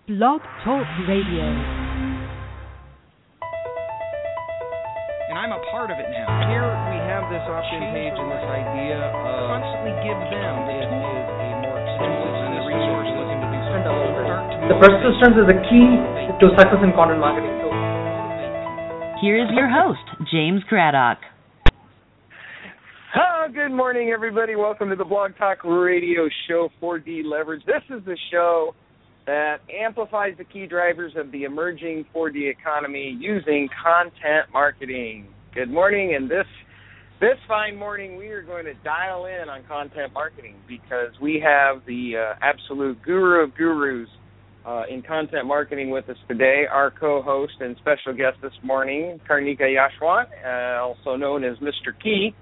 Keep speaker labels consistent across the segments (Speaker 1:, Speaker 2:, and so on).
Speaker 1: Blog Talk Radio.
Speaker 2: And I'm a part of it now. Here we have this opt-in page and this idea of constantly give them is a more extensive and resource looking to do something.
Speaker 3: The persistence is the key to success in content marketing.
Speaker 1: Here is your host, James Craddock.
Speaker 4: Good morning, everybody. Welcome to the Blog Talk Radio show, 4D Leverage. This is the show that amplifies the key drivers of the emerging 4D economy using content marketing. Good morning, and this fine morning we are going to dial in on content marketing because we have the absolute guru of gurus in content marketing with us today, our co-host and special guest this morning, Karnika Yashwant, also known as Mr. Key.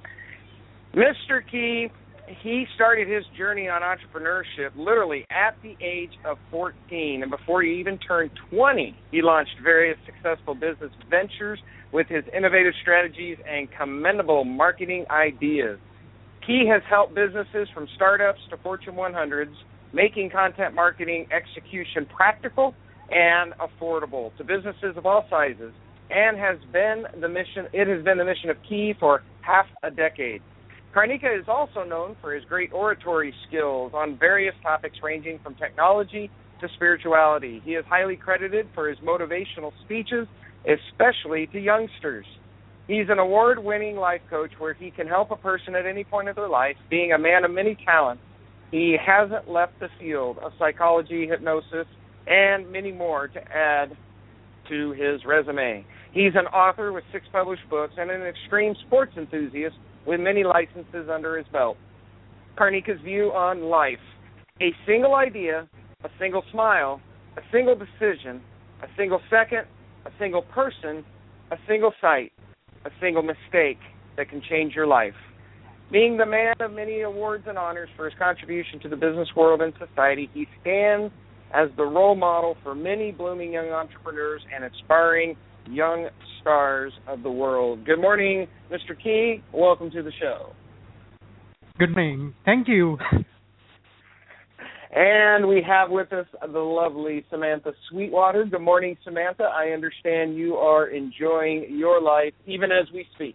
Speaker 4: Mr. Key, he started his journey on entrepreneurship literally at the age of 14, and before he even turned 20, he launched various successful business ventures with his innovative strategies and commendable marketing ideas. Key has helped businesses from startups to Fortune 100s, making content marketing execution practical and affordable to businesses of all sizes, and it has been the mission of Key for half a decade. Karnika is also known for his great oratory skills on various topics ranging from technology to spirituality. He is highly credited for his motivational speeches, especially to youngsters. He's an award-winning life coach where he can help a person at any point of their life. Being a man of many talents, he hasn't left the field of psychology, hypnosis, and many more to add to his resume. He's an author with 6 published books and an extreme sports enthusiast with many licenses under his belt. Karnika's view on life: a single idea, a single smile, a single decision, a single second, a single person, a single sight, a single mistake that can change your life. Being the man of many awards and honors for his contribution to the business world and society, he stands as the role model for many blooming young entrepreneurs and inspiring young stars of the world. Good morning, Mr. Key. Welcome to the show.
Speaker 3: Good morning. Thank you.
Speaker 4: And we have with us the lovely Samantha Sweetwater. Good morning, Samantha. I understand you are enjoying your life even as we speak.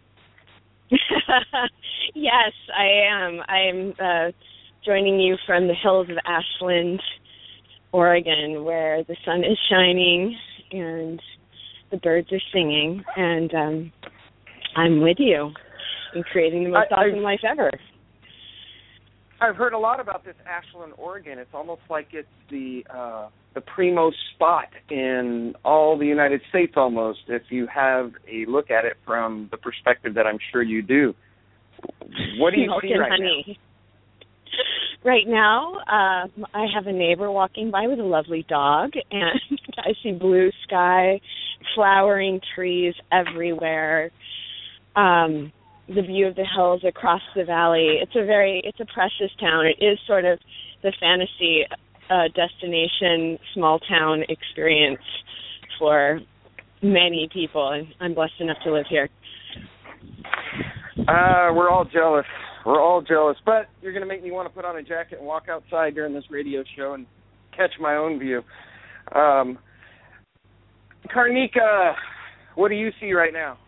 Speaker 5: Yes, I am. I'm joining you from the hills of Ashland, Oregon, where the sun is shining and the birds are singing, and I'm with you in creating the most awesome life ever.
Speaker 4: I've heard a lot about this Ashland, Oregon. It's almost like it's the primo spot in all the United States almost, if you have a look at it from the perspective that I'm sure you do. What do you see right now?
Speaker 5: Right now, I have a neighbor walking by with a lovely dog, and I see blue sky, flowering trees everywhere, the view of the hills across the valley. It's a precious town. It is sort of the fantasy destination, small town experience for many people, and I'm blessed enough to live here.
Speaker 4: We're all jealous. We're all jealous, but you're going to make me want to put on a jacket and walk outside during this radio show and catch my own view. Karnika, what do you see right now?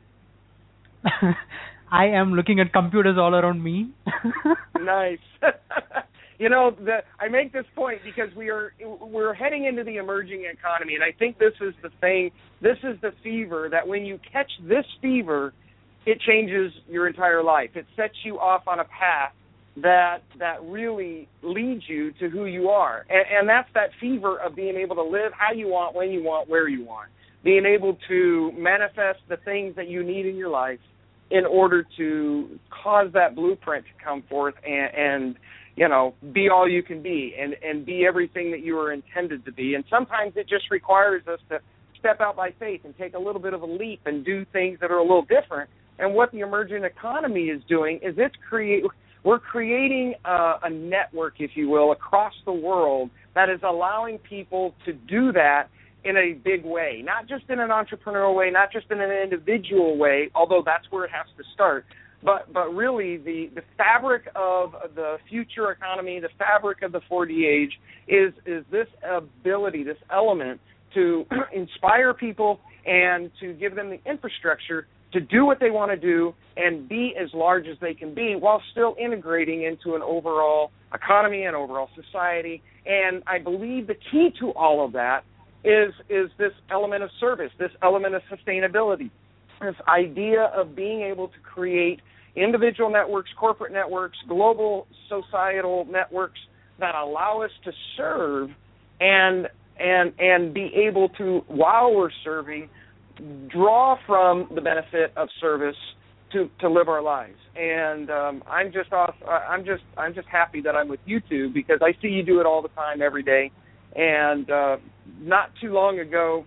Speaker 3: I am looking at computers all around me.
Speaker 4: Nice. You know, I make this point because we're heading into the emerging economy, and I think this is the thing. This is the fever that when you catch this fever, it changes your entire life. It sets you off on a path that really leads you to who you are. And that's that fever of being able to live how you want, when you want, where you want. Being able to manifest the things that you need in your life in order to cause that blueprint to come forth and you know, be all you can be and be everything that you were intended to be. And sometimes it just requires us to step out by faith and take a little bit of a leap and do things that are a little different. And what the emerging economy is doing is we're creating a network, if you will, across the world that is allowing people to do that in a big way, not just in an entrepreneurial way, not just in an individual way, although that's where it has to start, But really, the fabric of the future economy, the fabric of the 4D age, is this ability, this element to inspire people and to give them the infrastructure to do what they want to do and be as large as they can be while still integrating into an overall economy and overall society. And I believe the key to all of that is this element of service, this element of sustainability, this idea of being able to create individual networks, corporate networks, global societal networks that allow us to serve and be able to, while we're serving, draw from the benefit of service to live our lives. And I'm just happy that I'm with you two, because I see you do it all the time, every day. And not too long ago,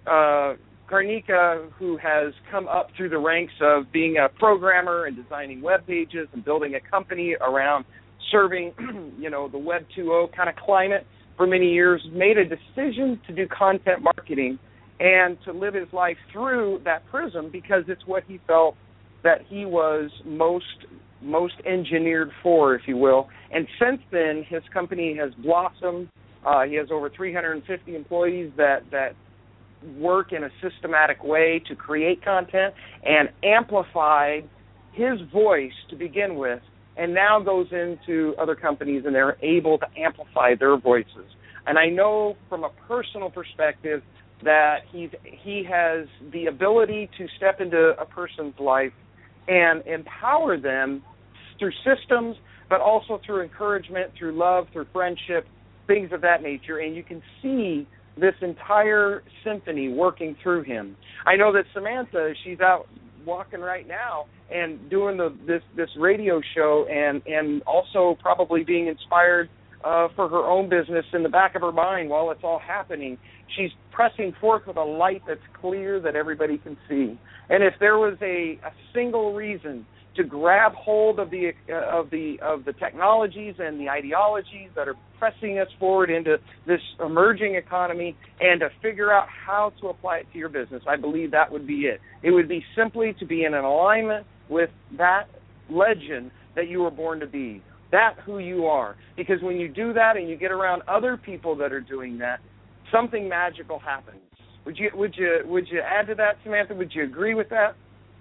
Speaker 4: Karnika, who has come up through the ranks of being a programmer and designing web pages and building a company around serving, the Web 2.0 kind of climate for many years, made a decision to do content marketing and to live his life through that prism, because it's what he felt that he was most engineered for, if you will. And since then, his company has blossomed. He has over 350 employees that work in a systematic way to create content and amplify his voice to begin with, and now goes into other companies and they're able to amplify their voices. And I know from a personal perspective that he has the ability to step into a person's life and empower them through systems, but also through encouragement, through love, through friendship, things of that nature. And you can see this entire symphony working through him. I know that Samantha, she's out walking right now and doing this radio show, and also probably being inspired for her own business in the back of her mind while it's all happening. She's pressing forth with a light that's clear that everybody can see. And if there was a single reason to grab hold of the technologies and the ideologies that are pressing us forward into this emerging economy, and to figure out how to apply it to your business, I believe that would be it. It would be simply to be in an alignment with that legend that you were born to be, that who you are. Because when you do that and you get around other people that are doing that, something magical happens. Would you add to that, Samantha? Would you agree with that?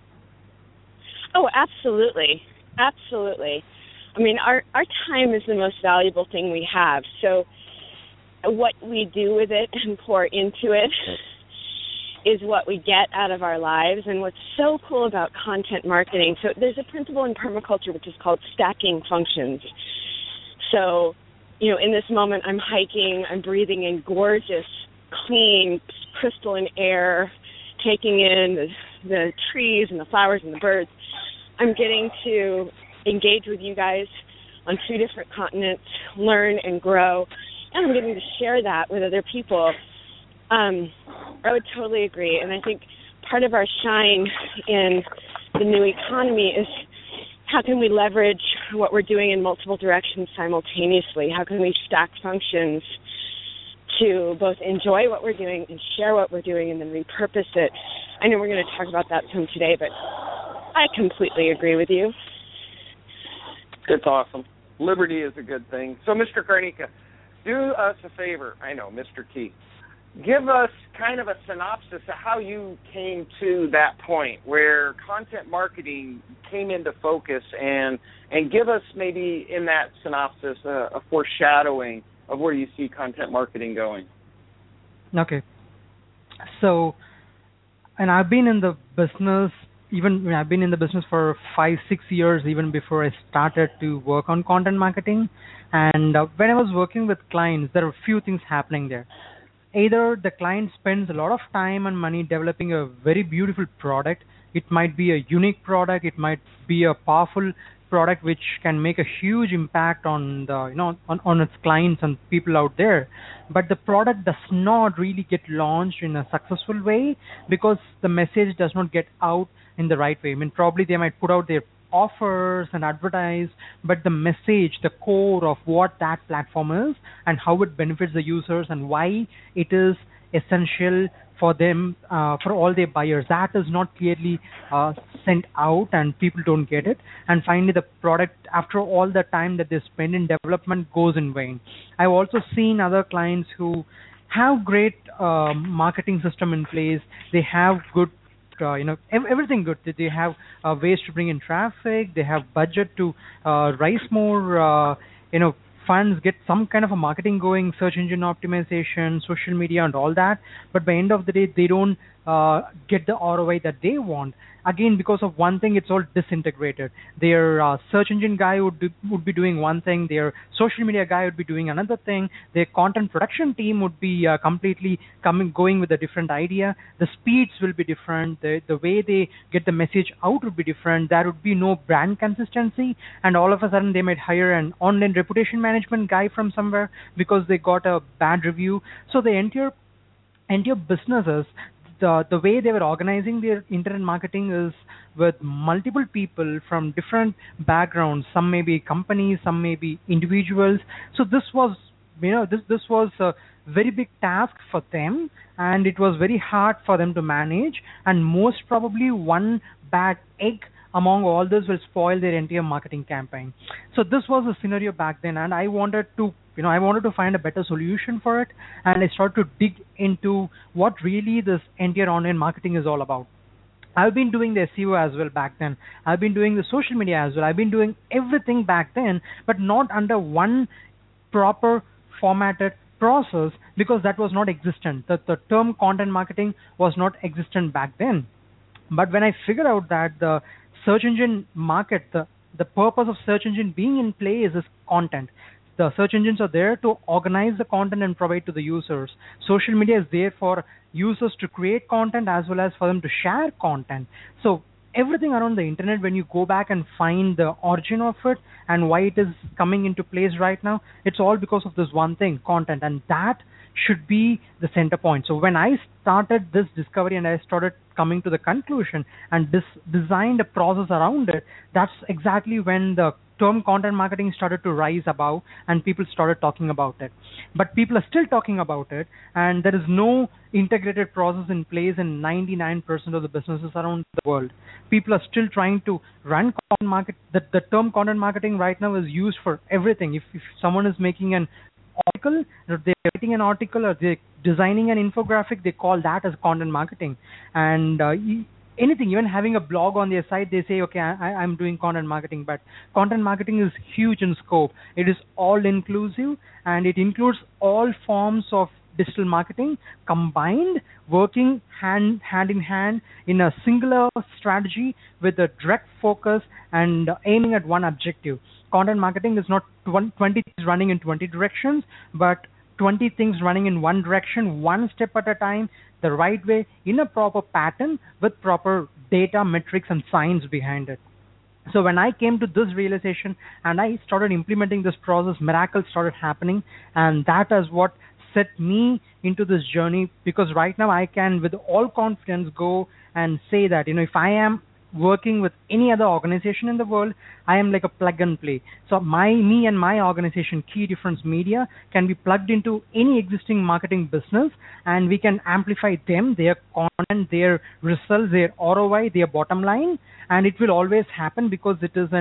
Speaker 5: Oh, absolutely. Absolutely. I mean, our time is the most valuable thing we have. So what we do with it and pour into it is what we get out of our lives. And what's so cool about content marketing, so there's a principle in permaculture which is called stacking functions. So, in this moment I'm hiking, I'm breathing in gorgeous, clean, crystalline air, taking in the trees and the flowers and the birds. I'm getting to engage with you guys on 2 different continents, learn and grow, and I'm getting to share that with other people. I would totally agree, and I think part of our shine in the new economy is how can we leverage what we're doing in multiple directions simultaneously? How can we stack functions to both enjoy what we're doing and share what we're doing and then repurpose it? I know we're going to talk about that some today, but I completely agree with you.
Speaker 4: It's awesome. Liberty is a good thing. So, Mr. Karnika, do us a favor. I know, Mr. Key. Give us kind of a synopsis of how you came to that point where content marketing came into focus, and give us maybe in that synopsis a foreshadowing of where you see content marketing going.
Speaker 3: Okay. So, and I've been in the business, I've been in the business for 5-6 years, even before I started to work on content marketing. And when I was working with clients, there were a few things happening there. Either the client spends a lot of time and money developing a very beautiful product. It might be a unique product. It might be a powerful product which can make a huge impact on the on its clients and people out there. But the product does not really get launched in a successful way because the message does not get out in the right way. I mean, probably they might put out their offers and advertise, but the message, the core of what that platform is and how it benefits the users and why it is essential for them, for all their buyers. That is not clearly sent out, and people don't get it. And finally, the product, after all the time that they spend in development, goes in vain. I've also seen other clients who have great marketing system in place. They have good everything good. They have ways to bring in traffic. They have budget to raise more funds, get some kind of a marketing going, search engine optimization, social media, and all that. But by end of the day, they don't get the ROI that they want. Again, because of one thing, it's all disintegrated. Their search engine guy would be doing one thing. Their social media guy would be doing another thing. Their content production team would be completely going with a different idea. The speeds will be different. The way they get the message out would be different. There would be no brand consistency, and all of a sudden they might hire an online reputation management guy from somewhere because they got a bad review. So the entire businesses, the way they were organizing their internet marketing is with multiple people from different backgrounds. Some may be companies, some may be individuals. So this was, this was a very big task for them, and it was very hard for them to manage. And most probably one bad egg among all this will spoil their entire marketing campaign. So this was the scenario back then, and I wanted to find a better solution for it, and I started to dig into what really this entire online marketing is all about. I've been doing the SEO as well back then. I've been doing the social media as well. I've been doing everything back then, but not under one proper formatted process, because that was not existent. The term content marketing was not existent back then. But when I figured out that the search engine market, the purpose of search engine being in place is content. The search engines are there to organize the content and provide to the users. Social media is there for users to create content as well as for them to share content. So everything around the internet, when you go back and find the origin of it and why it is coming into place right now, it's all because of this one thing, content, and that should be the center point. So when I started this discovery and I started coming to the conclusion and designed a process around it, that's exactly when the term content marketing started to rise above and people started talking about it. But people are still talking about it, and there is no integrated process in place in 99% of the businesses around the world. People are still trying to run content market. The term content marketing right now is used for everything. If someone is making an article, or they're writing an article, or they're designing an infographic, they call that as content marketing. And anything, even having a blog on their site, they say, okay, I'm doing content marketing. But content marketing is huge in scope. It is all inclusive, and it includes all forms of digital marketing combined, working hand in hand in a singular strategy with a direct focus and aiming at one objective. Content marketing is not 20 things running in 20 directions, but 20 things running in one direction, one step at a time, the right way, in a proper pattern with proper data, metrics, and science behind it. So when I came to this realization and I started implementing this process, miracles started happening, and that is what set me into this journey, because right now I can with all confidence go and say that, if I am working with any other organization in the world, I am like a plug and play. So me and my organization, Key Difference Media, can be plugged into any existing marketing business, and we can amplify them, their content, their results, their ROI, their bottom line, and it will always happen because it is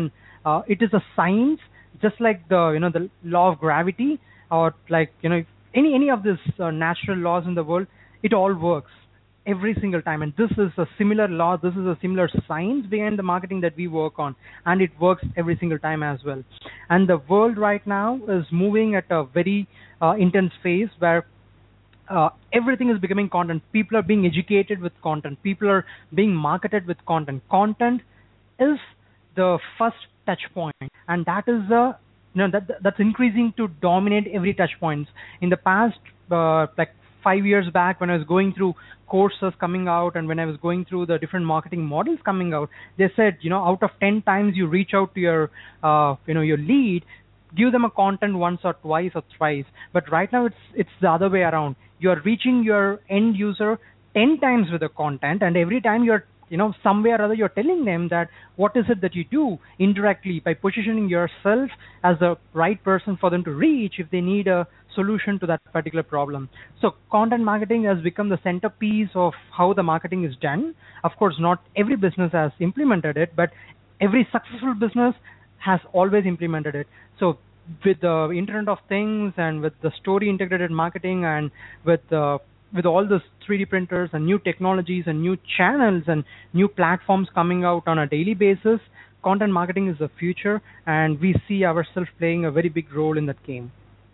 Speaker 3: a science, just like the law of gravity, or like any of these natural laws in the world. It all works every single time, and this is a similar law, this is a similar science behind the marketing that we work on, and it works every single time as well. And the world right now is moving at a very intense phase where everything is becoming content. People are being educated with content. People are being marketed with content. Content is the first touch point, and that is that's increasing to dominate every touch points. In the past, like 5 years back, when I was going through courses coming out and when I was going through the different marketing models coming out, they said, out of 10 times you reach out to your, your lead, give them a content once or twice or thrice. But right now it's the other way around. You are reaching your end user 10 times with the content, and every time you're somewhere or other you're telling them that what is it that you do indirectly by positioning yourself as the right person for them to reach if they need a solution to that particular problem. So content marketing has become the centerpiece of how the marketing is done. Of course, not every business has implemented it, but every successful business has always implemented it. So with the Internet of Things and with the story integrated marketing and with all those 3D printers and new technologies and new channels and new platforms coming out on a daily basis, content marketing is the future, and we see ourselves playing a very big role in that game.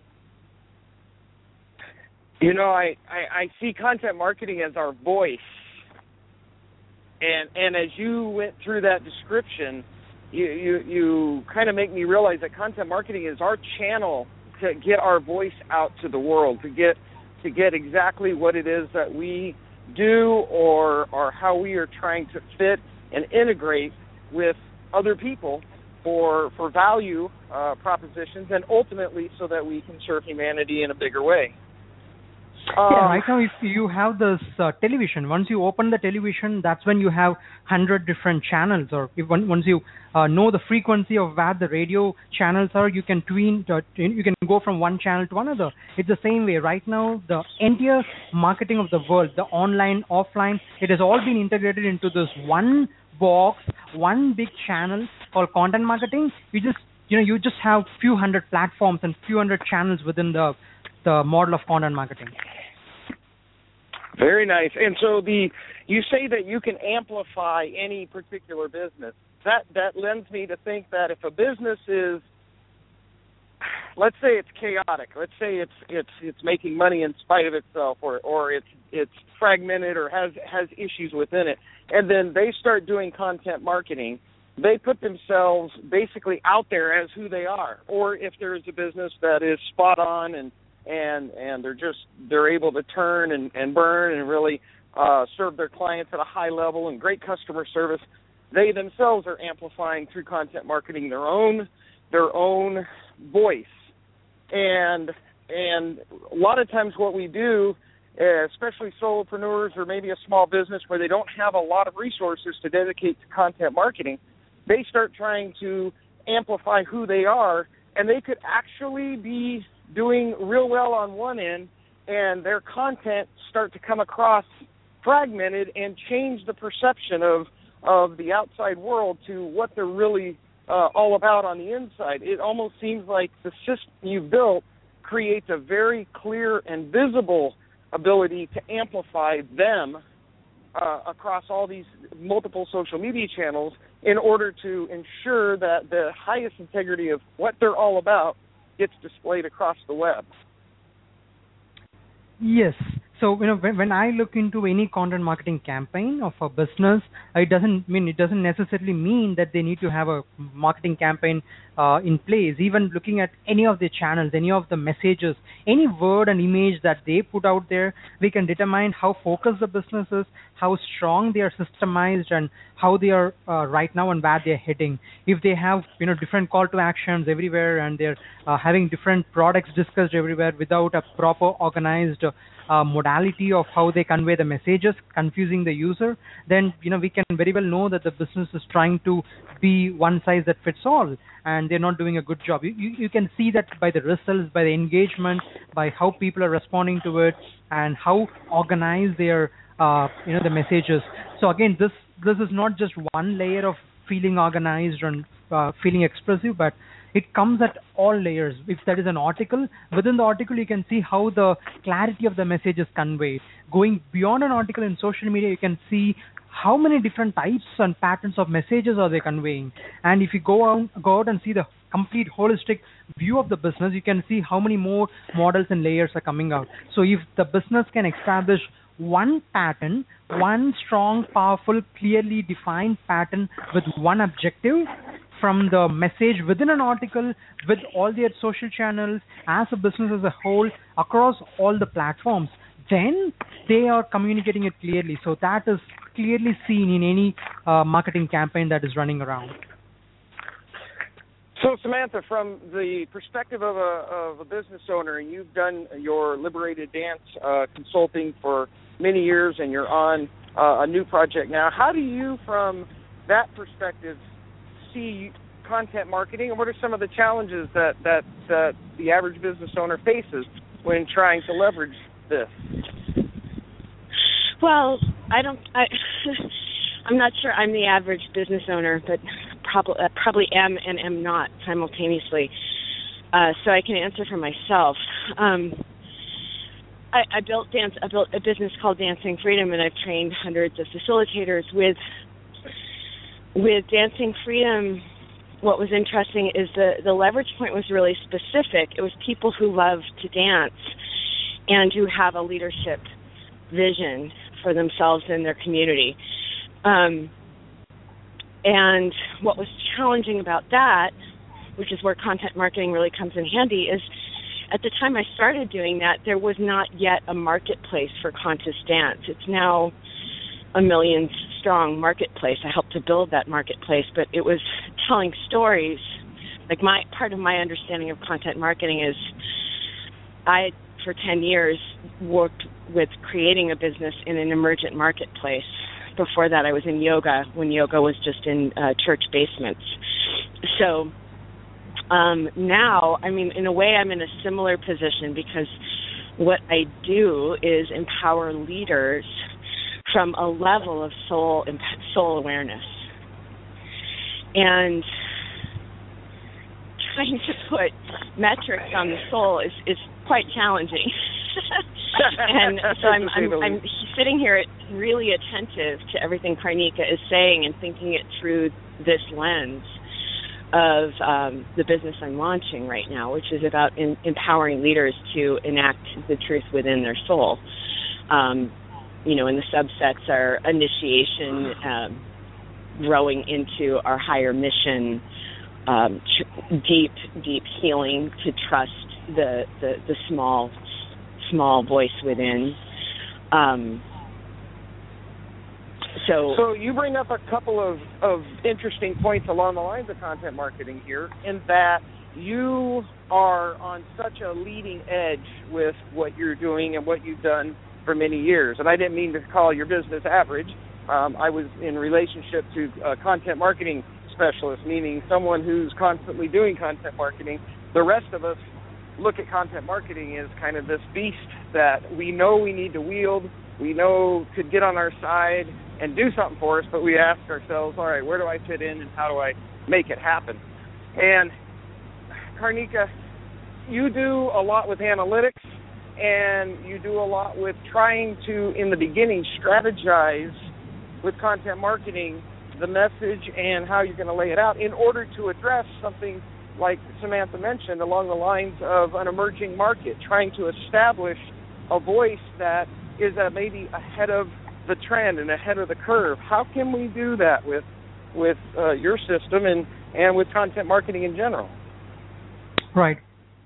Speaker 4: I see content marketing as our voice. And as you went through that description, you kind of make me realize that content marketing is our channel to get our voice out to the world, to get exactly what it is that we do or how we are trying to fit and integrate with other people for value propositions, and ultimately so that we can serve humanity in a bigger way.
Speaker 3: Right now, if you have this television, once you open the television, that's when you have 100 different channels. Or once you know the frequency of where the radio channels are, you can you can go from one channel to another. It's the same way. Right now, the entire marketing of the world, the online, offline, it has all been integrated into this one box, one big channel called content marketing. You just have few hundred platforms and few hundred channels within the model of content marketing.
Speaker 4: Very nice. And so you say that you can amplify any particular business. That lends me to think that if a business is, let's say it's chaotic, let's say it's making money in spite of itself, or it's fragmented or has issues within it, and then they start doing content marketing, they put themselves basically out there as who they are. Or if there is a business that is spot on and they're able to turn and burn and really serve their clients at a high level and great customer service, they themselves are amplifying through content marketing their own voice. And a lot of times what we do, especially solopreneurs or maybe a small business where they don't have a lot of resources to dedicate to content marketing, they start trying to amplify who they are, and they could actually be doing real well on one end, and their content start to come across fragmented and change the perception of the outside world to what they're really all about on the inside. It almost seems like the system you've built creates a very clear and visible ability to amplify them across all these multiple social media channels in order to ensure that the highest integrity of what they're all about gets displayed across the web.
Speaker 3: Yes. So when I look into any content marketing campaign of a business, it doesn't necessarily mean that they need to have a marketing campaign in place. Even looking at any of the channels, any of the messages, any word and image that they put out there, we can determine how focused the business is, how strong they are systemized, and how they are right now and where they're heading. If they have different call to actions everywhere and they're having different products discussed everywhere without a proper organized modality of how they convey the messages, confusing the user, then we can very well know that the business is trying to be one size that fits all, and they're not doing a good job. You can see that by the results, by the engagement, by how people are responding to it, and how organized they are, the messages. So again, this is not just one layer of feeling organized and feeling expressive, but it comes at all layers. If there is an article, within the article you can see how the clarity of the message is conveyed. Going beyond an article in social media, you can see how many different types and patterns of messages are they conveying. And if you go out and see the complete holistic view of the business, you can see how many more models and layers are coming out. So if the business can establish one pattern, one strong, powerful, clearly defined pattern with one objective, from the message within an article, with all their social channels, as a business as a whole, across all the platforms, then they are communicating it clearly. So that is clearly seen in any marketing campaign that is running around.
Speaker 4: So Samantha, from the perspective of a business owner, and you've done your Liberated Dance consulting for many years, and you're on a new project now. How do you, from that perspective, see content marketing, and what are some of the challenges that the average business owner faces when trying to leverage this?
Speaker 5: Well, I'm not sure I'm the average business owner, but probably am and am not simultaneously. So I can answer for myself. I built a business called Dancing Freedom, and I've trained hundreds of facilitators with Dancing Freedom. What was interesting is the leverage point was really specific. It was people who love to dance and who have a leadership vision for themselves and their community. And what was challenging about that, which is where content marketing really comes in handy, is at the time I started doing that, there was not yet a marketplace for conscious dance. It's now a million-strong marketplace. I helped to build that marketplace, but it was telling stories. Like part of my understanding of content marketing is I, for 10 years, worked with creating a business in an emergent marketplace. Before that, I was in yoga when yoga was just in church basements. So now, I mean, in a way, I'm in a similar position because what I do is empower leaders from a level of soul awareness. And trying to put metrics on the soul is quite challenging. And so I'm sitting here really attentive to everything Karnika is saying and thinking it through this lens of the business I'm launching right now, which is about empowering leaders to enact the truth within their soul. And the subsets are initiation, growing into our higher mission, deep healing, to trust the small voice within. So
Speaker 4: you bring up a couple of interesting points along the lines of content marketing here, in that you are on such a leading edge with what you're doing and what you've done for many years. And I didn't mean to call your business average. I was in relationship to a content marketing specialist, meaning someone who's constantly doing content marketing. The rest of us look at content marketing as kind of this beast that we know we need to wield, we know could get on our side and do something for us, but we ask ourselves, all right, where do I fit in and how do I make it happen? And Karnika, you do a lot with analytics, and you do a lot with trying to, in the beginning, strategize with content marketing the message and how you're going to lay it out in order to address something like Samantha mentioned along the lines of an emerging market, trying to establish a voice that is maybe ahead of the trend and ahead of the curve. How can we do that with your system and with content marketing in general?
Speaker 3: Right.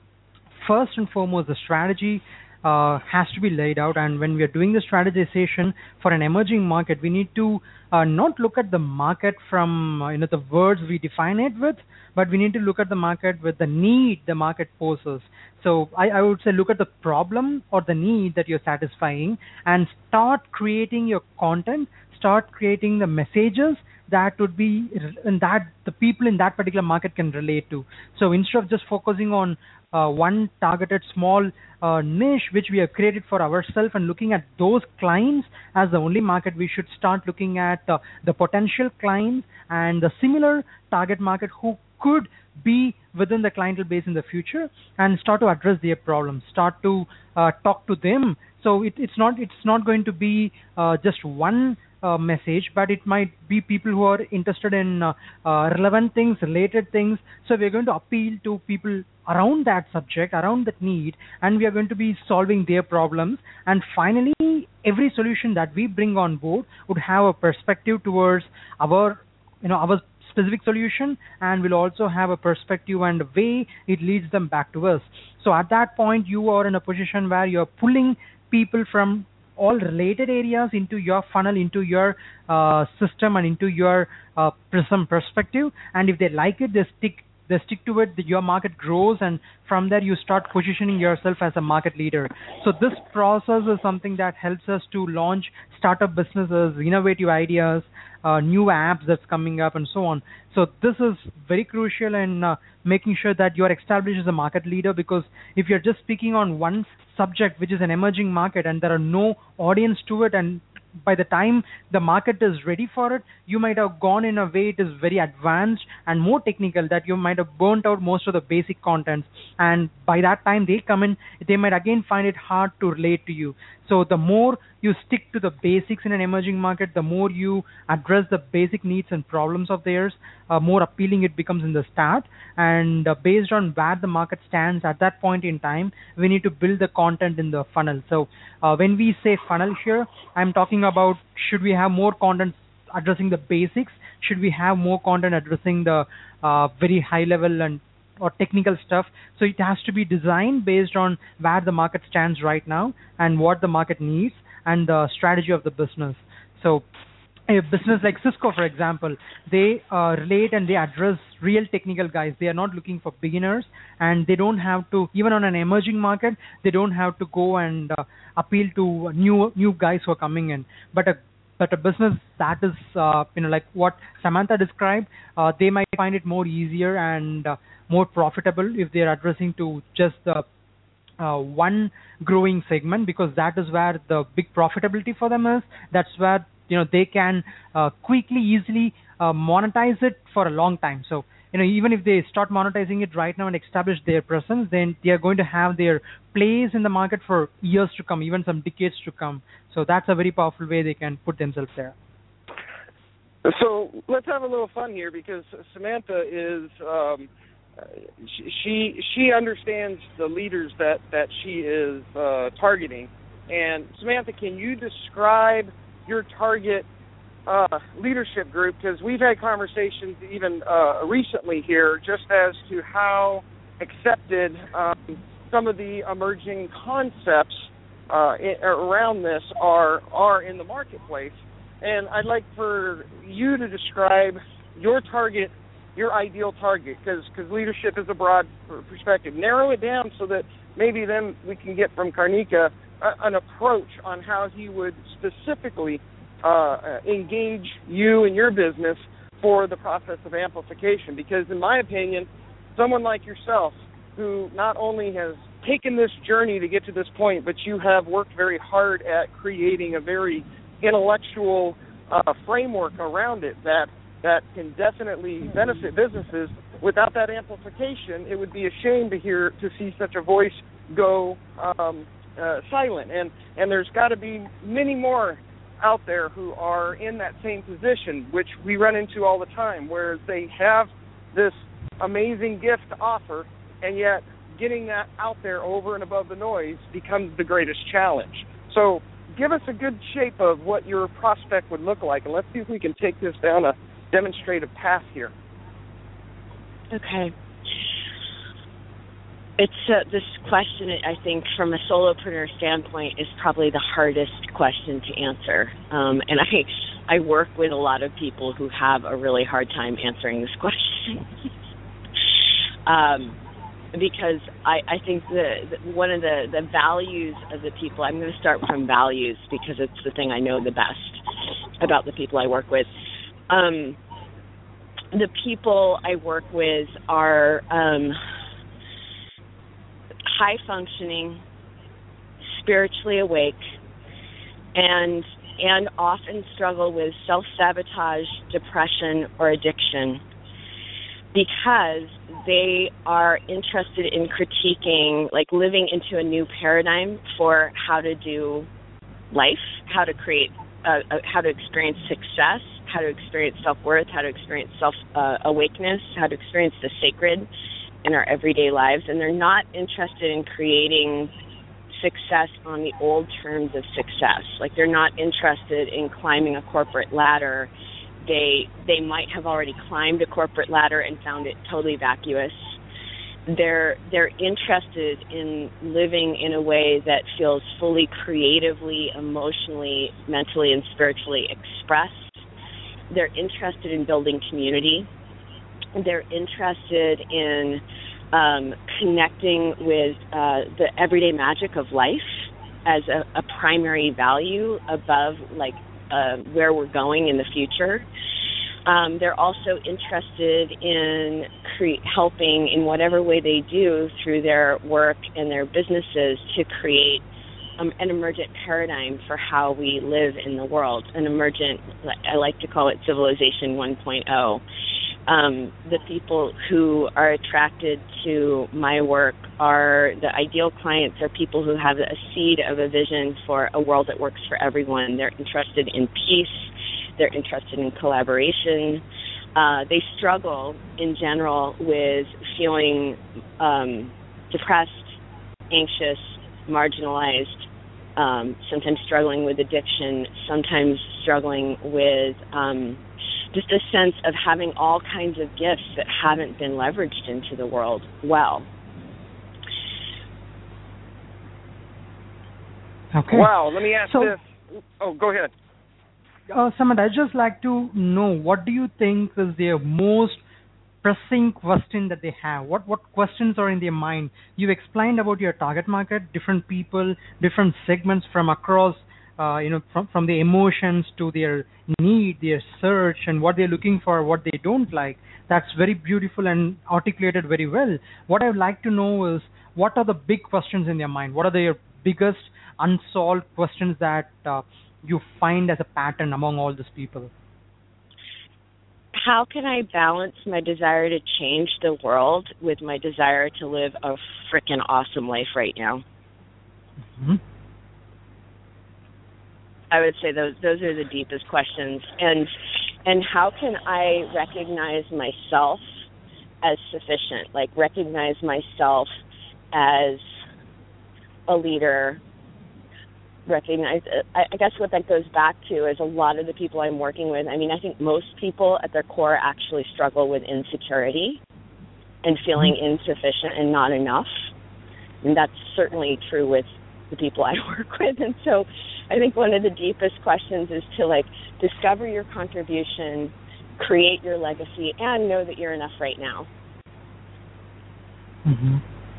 Speaker 3: First and foremost, the strategy has to be laid out, and when we are doing the strategization for an emerging market, we need to not look at the market from the words we define it with, but we need to look at the market with the need the market poses. So I would say look at the problem or the need that you're satisfying and start creating your content, start creating the messages that would be and that the people in that particular market can relate to. So instead of just focusing on one targeted small niche which we have created for ourselves and looking at those clients as the only market, we should start looking at the potential clients and the similar target market who could be within the clientele base in the future, and start to address their problems, start to talk to them. So it's not going to be just one message, but it might be people who are interested in relevant things, related things. So we're going to appeal to people around that subject, around that need, and we are going to be solving their problems. And finally, every solution that we bring on board would have a perspective towards our specific solution, and will also have a perspective and a way it leads them back to us. So at that point, you are in a position where you're pulling people from all related areas into your funnel, into your system, and into your Prism perspective. And if they like it, they stick they stick to it, your market grows, and from there you start positioning yourself as a market leader. So this process is something that helps us to launch startup businesses, innovative ideas, new apps that's coming up, and so on. So this is very crucial in making sure that you are established as a market leader, because if you're just speaking on one subject, which is an emerging market, and there are no audience to it, and by the time the market is ready for it, you might have gone in a way it is very advanced and more technical, that you might have burnt out most of the basic contents, and by that time they come in, they might again find it hard to relate to you. So the more you stick to the basics in an emerging market, the more you address the basic needs and problems of theirs, more appealing it becomes in the start. And based on where the market stands at that point in time, we need to build the content in the funnel. So when we say funnel here, I'm talking about, should we have more content addressing the basics? Should we have more content addressing the very high level and or technical stuff? So it has to be designed based on where the market stands right now and what the market needs and the strategy of the business. So a business like Cisco, for example, they relate and they address real technical guys. They are not looking for beginners, and they don't have to, even on an emerging market, they don't have to go and appeal to new guys who are coming in. But a business that is, like what Samantha described, they might find it more easier and more profitable if they're addressing to just the one growing segment, because that is where the big profitability for them is. That's where they can quickly, easily monetize it for a long time. So even if they start monetizing it right now and establish their presence, then they are going to have their place in the market for years to come, even some decades to come. So that's a very powerful way they can put themselves there.
Speaker 4: So let's have a little fun here, because Samantha is she understands the leaders that she is targeting. And Samantha, can you describe your target leadership group? Because we've had conversations even recently here just as to how accepted some of the emerging concepts around this are in the marketplace. And I'd like for you to describe your target, your ideal target, because leadership is a broad perspective. Narrow it down so that maybe then we can get from Karnika an approach on how he would specifically engage you and your business for the process of amplification. Because in my opinion, someone like yourself, who not only has taken this journey to get to this point, but you have worked very hard at creating a very intellectual framework around it that can definitely benefit businesses. Without that amplification, it would be a shame to see such a voice go silent. And there's got to be many more out there who are in that same position, which we run into all the time, where they have this amazing gift to offer, and yet getting that out there over and above the noise becomes the greatest challenge. So give us a good shape of what your prospect would look like, and let's see if we can take this down a demonstrative path here.
Speaker 5: Okay. It's this question, I think, from a solopreneur standpoint, is probably the hardest question to answer. And I work with a lot of people who have a really hard time answering this question. Because I think one of the values of the people, I'm going to start from values because it's the thing I know the best about the people I work with. The people I work with are high-functioning, spiritually awake, and often struggle with self-sabotage, depression, or addiction, because they are interested in critiquing, like living into a new paradigm for how to do life, how to create, how to experience success, how to experience self-worth, how to experience self-awakeness, how to experience the sacred in our everyday lives. And they're not interested in creating success on the old terms of success. Like, they're not interested in climbing a corporate ladder. They might have already climbed a corporate ladder and found it totally vacuous. They're interested in living in a way that feels fully creatively, emotionally, mentally, and spiritually expressed. They're interested in building community. They're interested in connecting with the everyday magic of life as a primary value above where we're going in the future. They're also interested in helping in whatever way they do through their work and their businesses to create an emergent paradigm for how we live in the world, an emergent, I like to call it Civilization 1.0. The people who are attracted to my work are the ideal clients are people who have a seed of a vision for a world that works for everyone. They're interested in peace. They're interested in collaboration. They struggle in general with feeling depressed, anxious, marginalized, sometimes struggling with addiction, sometimes struggling with just a sense of having all kinds of gifts that haven't been leveraged into the world well.
Speaker 3: Okay.
Speaker 4: Wow, let me ask this. Oh, go ahead.
Speaker 3: Samantha, I'd just like to know, what do you think is their most pressing question that they have? What questions are in their mind? You explained about your target market, different people, different segments from across, from the emotions to their need, their search, and what they're looking for, what they don't like. That's very beautiful and articulated very well. What I would like to know is, what are the big questions in their mind? What are their biggest unsolved questions that you find as a pattern among all these people?
Speaker 5: How can I balance my desire to change the world with my desire to live a freaking awesome life right now?
Speaker 3: Mm-hmm.
Speaker 5: I would say those are the deepest questions. And how can I recognize myself as sufficient? Like, recognize myself as a leader. I guess what that goes back to is a lot of the people I'm working with. I mean, I think most people at their core actually struggle with insecurity and feeling insufficient and not enough. And that's certainly true with the people I work with. And so I think one of the deepest questions is to discover your contribution, create your legacy, and know that you're enough right now.
Speaker 3: Mm-hmm.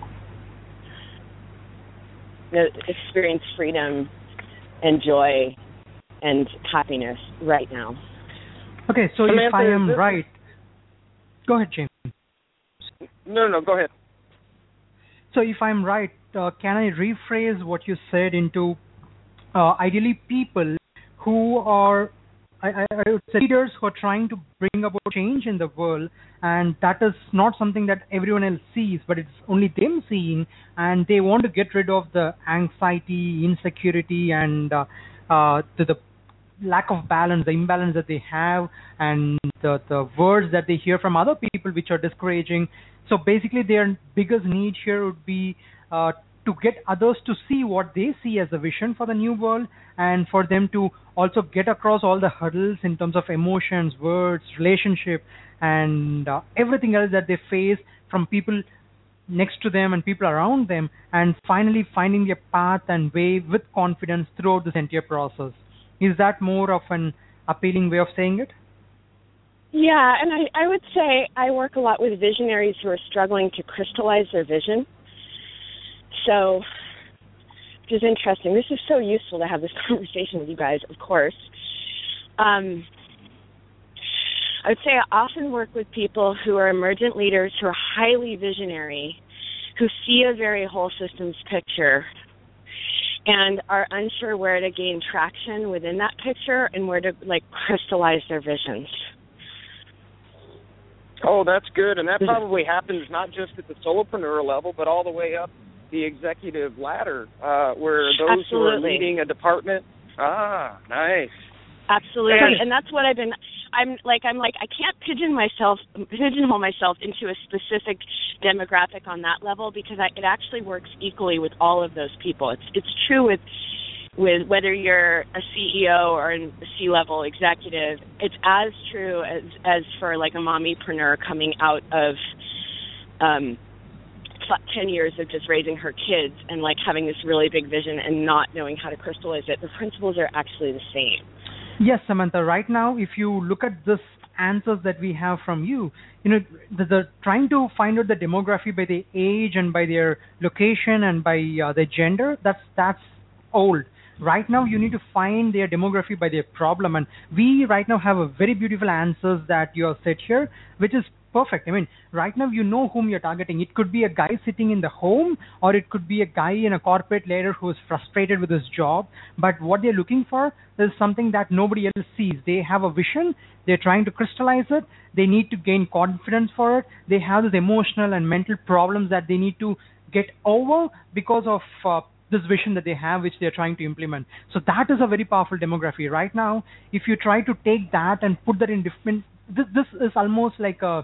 Speaker 5: Experience freedom and joy and happiness right now.
Speaker 3: Okay, so
Speaker 4: Samantha,
Speaker 3: if I am right... Go ahead, James.
Speaker 4: No, go ahead.
Speaker 3: So if I'm right, can I rephrase what you said into ideally people who are, I would say, leaders who are trying to bring about change in the world, and that is not something that everyone else sees, but it's only them seeing, and they want to get rid of the anxiety, insecurity, and the lack of balance, the imbalance that they have, and the words that they hear from other people which are discouraging. So basically their biggest need here would be to get others to see what they see as a vision for the new world, and for them to also get across all the hurdles in terms of emotions, words, relationship, and everything else that they face from people next to them and people around them, and finally finding their path and way with confidence throughout this entire process. Is that more of an appealing way of saying it?
Speaker 5: Yeah, and I would say I work a lot with visionaries who are struggling to crystallize their vision. So, which is interesting. This is so useful to have this conversation with you guys, of course. I would say I often work with people who are emergent leaders who are highly visionary, who see a very whole systems picture and are unsure where to gain traction within that picture and where to crystallize their visions.
Speaker 4: Oh, that's good. And that probably happens not just at the solopreneur level, but all the way up the executive ladder, where those who are leading a department. Ah, nice.
Speaker 5: Absolutely. And that's what I'm like I can't pigeonhole myself into a specific demographic on that level, because it actually works equally with all of those people. It's true with whether you're a CEO or a C-level executive. It's as true as for a mommypreneur coming out of 10 years of just raising her kids and having this really big vision and not knowing how to crystallize it. The principles are actually the same.
Speaker 3: Yes, Samantha. Right now, if you look at this answers that we have from you. The trying to find out the demography by the age and by their location and by their gender, that's old. Right now, you need to find their demography by their problem, and we right now have a very beautiful answers that you have set here, which is perfect. I mean, right now you know whom you're targeting. It could be a guy sitting in the home, or it could be a guy in a corporate ladder who is frustrated with his job. But what they're looking for is something that nobody else sees. They have a vision. They're trying to crystallize it. They need to gain confidence for it. They have this emotional and mental problems that they need to get over because of this vision that they have, which they're trying to implement. So that is a very powerful demography. Right now, if you try to take that and put that in different, this is almost like a,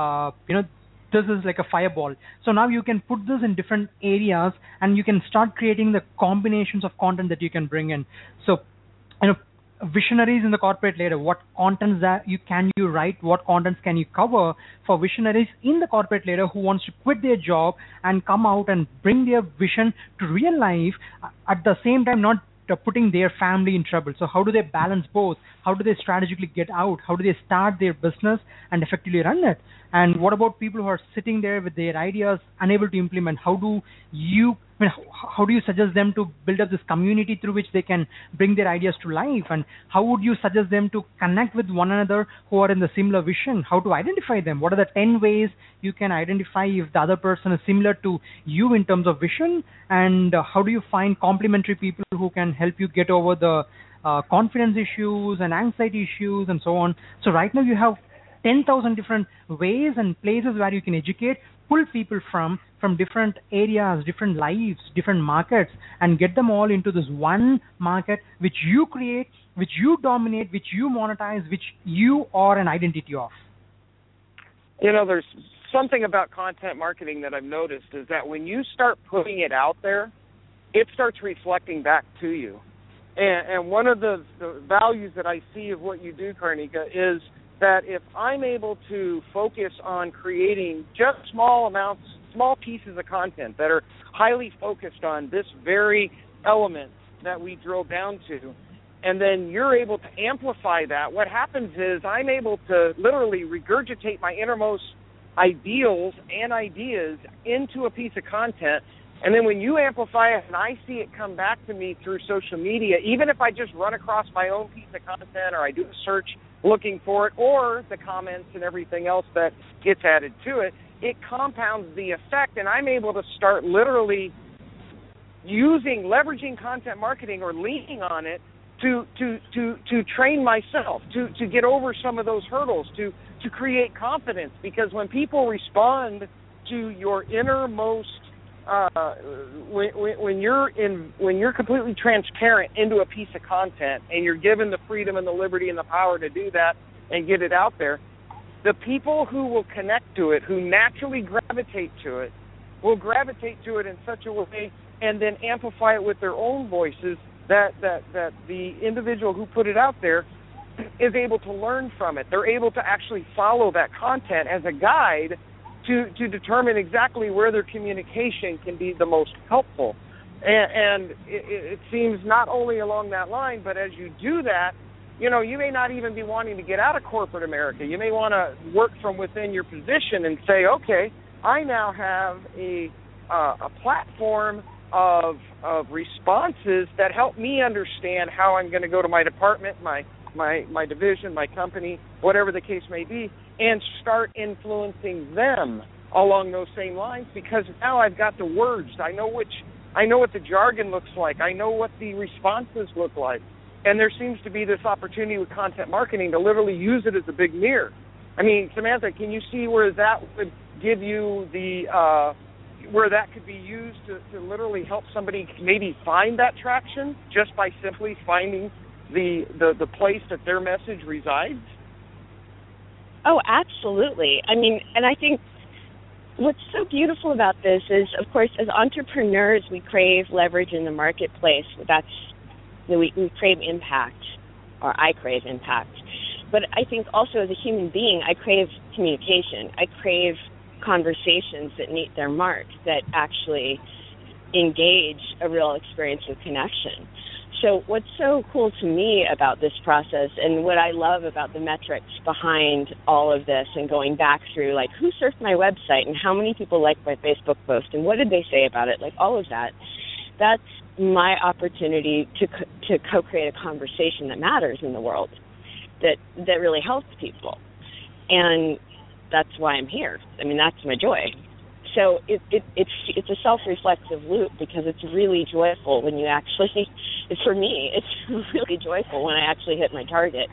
Speaker 3: this is like a fireball. So now you can put this in different areas and you can start creating the combinations of content that you can bring in. So, visionaries in the corporate ladder, what contents that can you write, what contents can you cover for visionaries in the corporate ladder who wants to quit their job and come out and bring their vision to real life, at the same time not putting their family in trouble. So how do they balance both? How do they strategically get out? How do they start their business and effectively run it? And what about people who are sitting there with their ideas unable to implement? How do you suggest them to build up this community through which they can bring their ideas to life? And how would you suggest them to connect with one another who are in the similar vision? How to identify them? What are the 10 ways you can identify if the other person is similar to you in terms of vision? And how do you find complementary people who can help you get over the confidence issues and anxiety issues and so on? So right now you have 10,000 different ways and places where you can educate, pull people from different areas, different lives, different markets, and get them all into this one market which you create, which you dominate, which you monetize, which you are an identity of.
Speaker 4: There's something about content marketing that I've noticed is that when you start putting it out there, it starts reflecting back to you. And one of the values that I see of what you do, Karnika, is that if I'm able to focus on creating just small pieces of content that are highly focused on this very element that we drill down to, and then you're able to amplify that, what happens is I'm able to literally regurgitate my innermost ideals and ideas into a piece of content. And then when you amplify it and I see it come back to me through social media, even if I just run across my own piece of content or I do a search looking for it or the comments and everything else that gets added to it, it compounds the effect, and I'm able to start literally leveraging content marketing or leaning on it to train myself, to get over some of those hurdles, to create confidence. Because when people respond to your innermost when you're completely transparent into a piece of content and you're given the freedom and the liberty and the power to do that and get it out there, the people who will connect to it, who naturally gravitate to it, will gravitate to it in such a way and then amplify it with their own voices that the individual who put it out there is able to learn from it. They're able to actually follow that content as a guide to determine exactly where their communication can be the most helpful. And it seems not only along that line, but as you do that, you may not even be wanting to get out of corporate America. You may want to work from within your position and say, okay, I now have a platform of responses that help me understand how I'm going to go to my department, my division, my company, whatever the case may be, and start influencing them along those same lines, because now I've got the words. I know what the jargon looks like. I know what the responses look like. And there seems to be this opportunity with content marketing to literally use it as a big mirror. I mean, Samantha, can you see where that would give you where that could be used to literally help somebody maybe find that traction just by simply finding the place that their message resides?
Speaker 5: Oh, absolutely. I mean, and I think what's so beautiful about this is, of course, as entrepreneurs, we crave leverage in the marketplace. We crave impact, or I crave impact. But I think also as a human being, I crave communication. I crave conversations that meet their mark, that actually engage a real experience of connection. So what's so cool to me about this process, and what I love about the metrics behind all of this, and going back through, like, who surfed my website and how many people liked my Facebook post and what did they say about it, like all of that, that's my opportunity to co-create a conversation that matters in the world, that really helps people. And that's why I'm here. I mean, that's my joy. So it's a self-reflexive loop, because it's really joyful when you actually, for me, it's really joyful when I actually hit my target.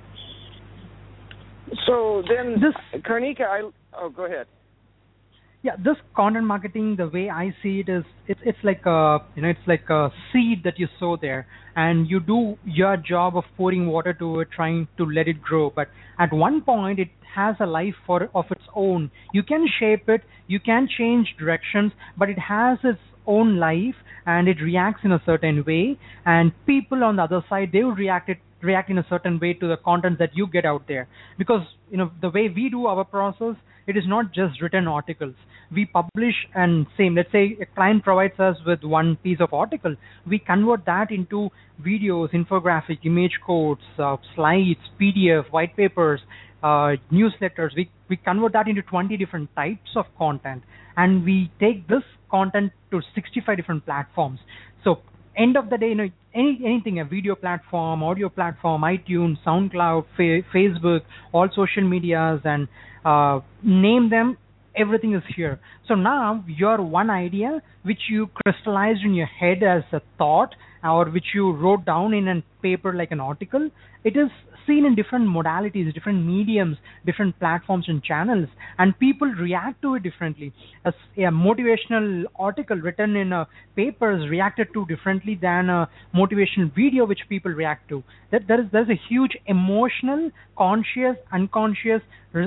Speaker 4: So then, Karnika, go ahead.
Speaker 3: Yeah, this content marketing, the way I see it is, it's like a seed that you sow there, and you do your job of pouring water to it, trying to let it grow. But at one point, it has a life of its own. You can shape it, you can change directions, but it has its own life, and it reacts in a certain way. And people on the other side, they will react in a certain way to the content that you get out there, because the way we do our process, it is not just written articles. We publish, and let's say a client provides us with one piece of article. We convert that into videos, infographic, image codes, slides, PDF, white papers, newsletters. We convert that into 20 different types of content, and we take this content to 65 different platforms. So end of the day, anything, a video platform, audio platform, iTunes, SoundCloud, Facebook, all social medias, and name them, everything is here. So now your one idea, which you crystallized in your head as a thought, or which you wrote down in a paper like an article, it is seen in different modalities, different mediums, different platforms and channels, and people react to it differently. A motivational article written in a paper is reacted to differently than a motivational video which people react to. There's a huge emotional, conscious, unconscious,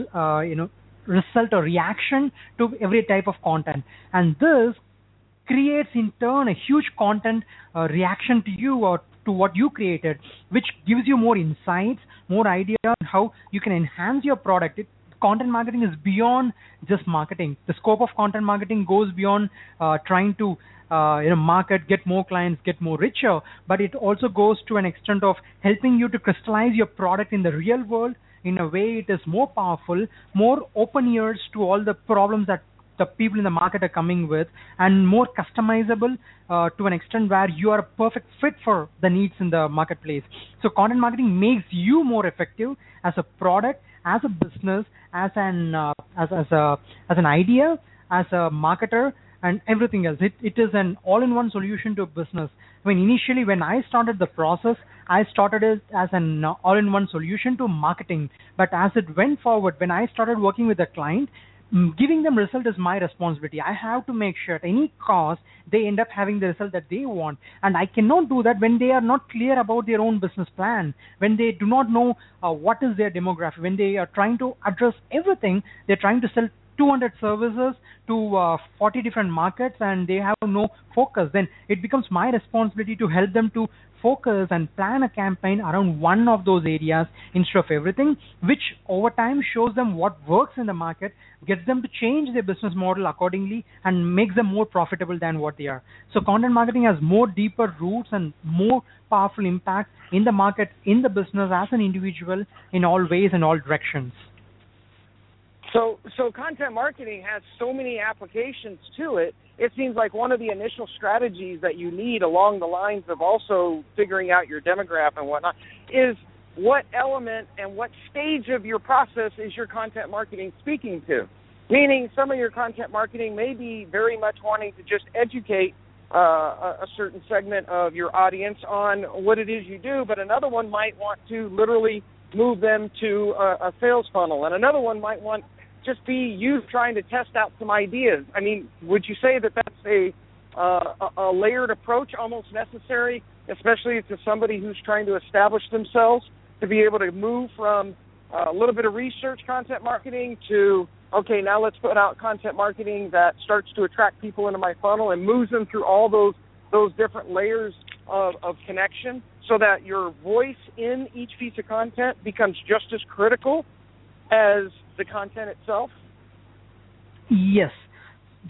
Speaker 3: result or reaction to every type of content, and this creates in turn a huge content reaction to you or to what you created, which gives you more insights, more ideas on how you can enhance your product. Content marketing is beyond just marketing. The scope of content marketing goes beyond trying to market, get more clients, get more richer, but it also goes to an extent of helping you to crystallize your product in the real world in a way it is more powerful, more open ears to all the problems that the people in the market are coming with, and more customizable to an extent where you are a perfect fit for the needs in the marketplace. So content marketing makes you more effective as a product, as a business, as an idea, as a marketer, and everything else. It is an all-in-one solution to a business. I mean, initially when I started the process, I started it as an all-in-one solution to marketing. But as it went forward, when I started working with a client, giving them result is my responsibility. I have to make sure at any cost they end up having the result that they want. And I cannot do that when they are not clear about their own business plan, when they do not know what is their demographic, when they are trying to address everything. They're trying to sell 200 services to 40 different markets, and they have no focus. Then it becomes my responsibility to help them to focus and plan a campaign around one of those areas instead of everything, which over time shows them what works in the market, gets them to change their business model accordingly, and makes them more profitable than what they are. So content marketing has more deeper roots and more powerful impact in the market, in the business, as an individual, in all ways and all directions.
Speaker 4: So content marketing has so many applications to it. It seems like one of the initial strategies that you need along the lines of also figuring out your demographic and whatnot is what element and what stage of your process is your content marketing speaking to. Meaning some of your content marketing may be very much wanting to just educate a certain segment of your audience on what it is you do, but another one might want to literally move them to a sales funnel, and another one might want just be you trying to test out some ideas. I mean, would you say that that's a layered approach almost necessary, especially to somebody who's trying to establish themselves, to be able to move from a little bit of research content marketing to, okay, now let's put out content marketing that starts to attract people into my funnel and moves them through all those different layers of connection, so that your voice in each piece of content becomes just as critical as the content itself?
Speaker 3: Yes. The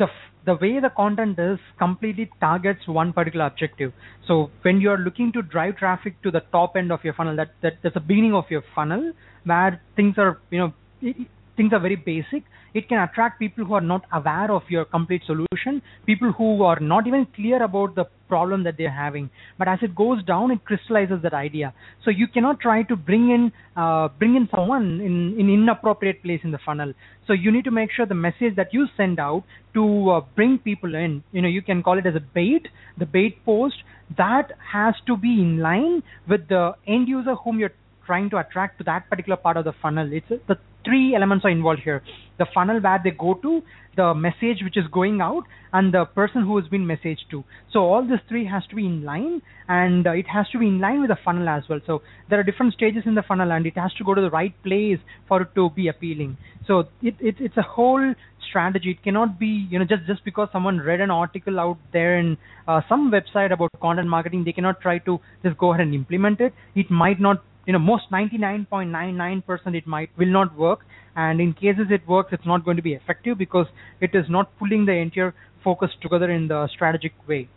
Speaker 3: the way the content is completely targets one particular objective. So when you're looking to drive traffic to the top end of your funnel, that's the beginning of your funnel, where things are, things are very basic. It can attract people who are not aware of your complete solution, people who are not even clear about the problem that they're having. But as it goes down, it crystallizes that idea. So you cannot try to bring in someone in inappropriate place in the funnel. So you need to make sure the message that you send out to bring people in, you can call it as the bait post, that has to be in line with the end user whom you're trying to attract to that particular part of the funnel. It's the three elements are involved here: the funnel where they go to, the message which is going out, and the person who has been messaged to. So all these three has to be in line, and it has to be in line with the funnel as well. So there are different stages in the funnel, and it has to go to the right place for it to be appealing. So it's a whole strategy. It cannot be, just because someone read an article out there in some website about content marketing, they cannot try to just go ahead and implement it. It might not, most 99.99% will not work, and in cases it works, it's not going to be effective because it is not pulling the entire focus together in the strategic way.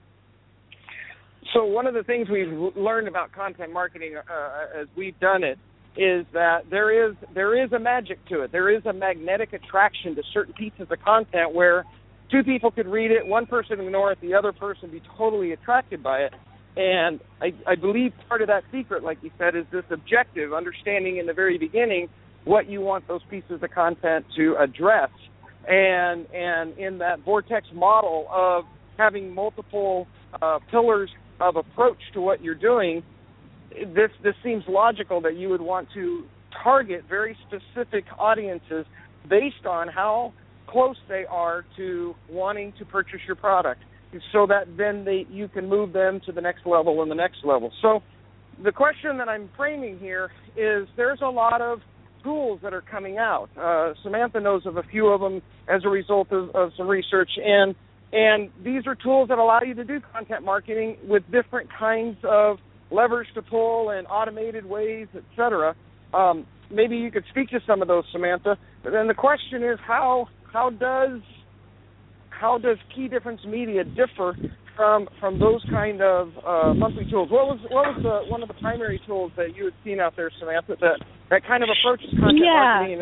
Speaker 4: So one of the things we've learned about content marketing as we've done it is that there is a magic to it. There is a magnetic attraction to certain pieces of content where two people could read it, one person ignore it, the other person be totally attracted by it. And I believe part of that secret, like you said, is this objective, understanding in the very beginning what you want those pieces of content to address. And in that vortex model of having multiple pillars of approach to what you're doing, this seems logical that you would want to target very specific audiences based on how close they are to wanting to purchase your product, so that then you can move them to the next level and the next level. So the question that I'm framing here is there's a lot of tools that are coming out. Samantha knows of a few of them as a result of some research, and these are tools that allow you to do content marketing with different kinds of levers to pull and automated ways, etc. Maybe you could speak to some of those, Samantha. But then the question is, how does Key Difference Media differ from those kind of monthly tools? What was one of the primary tools that you had seen out there, Samantha, that kind of approaches content marketing?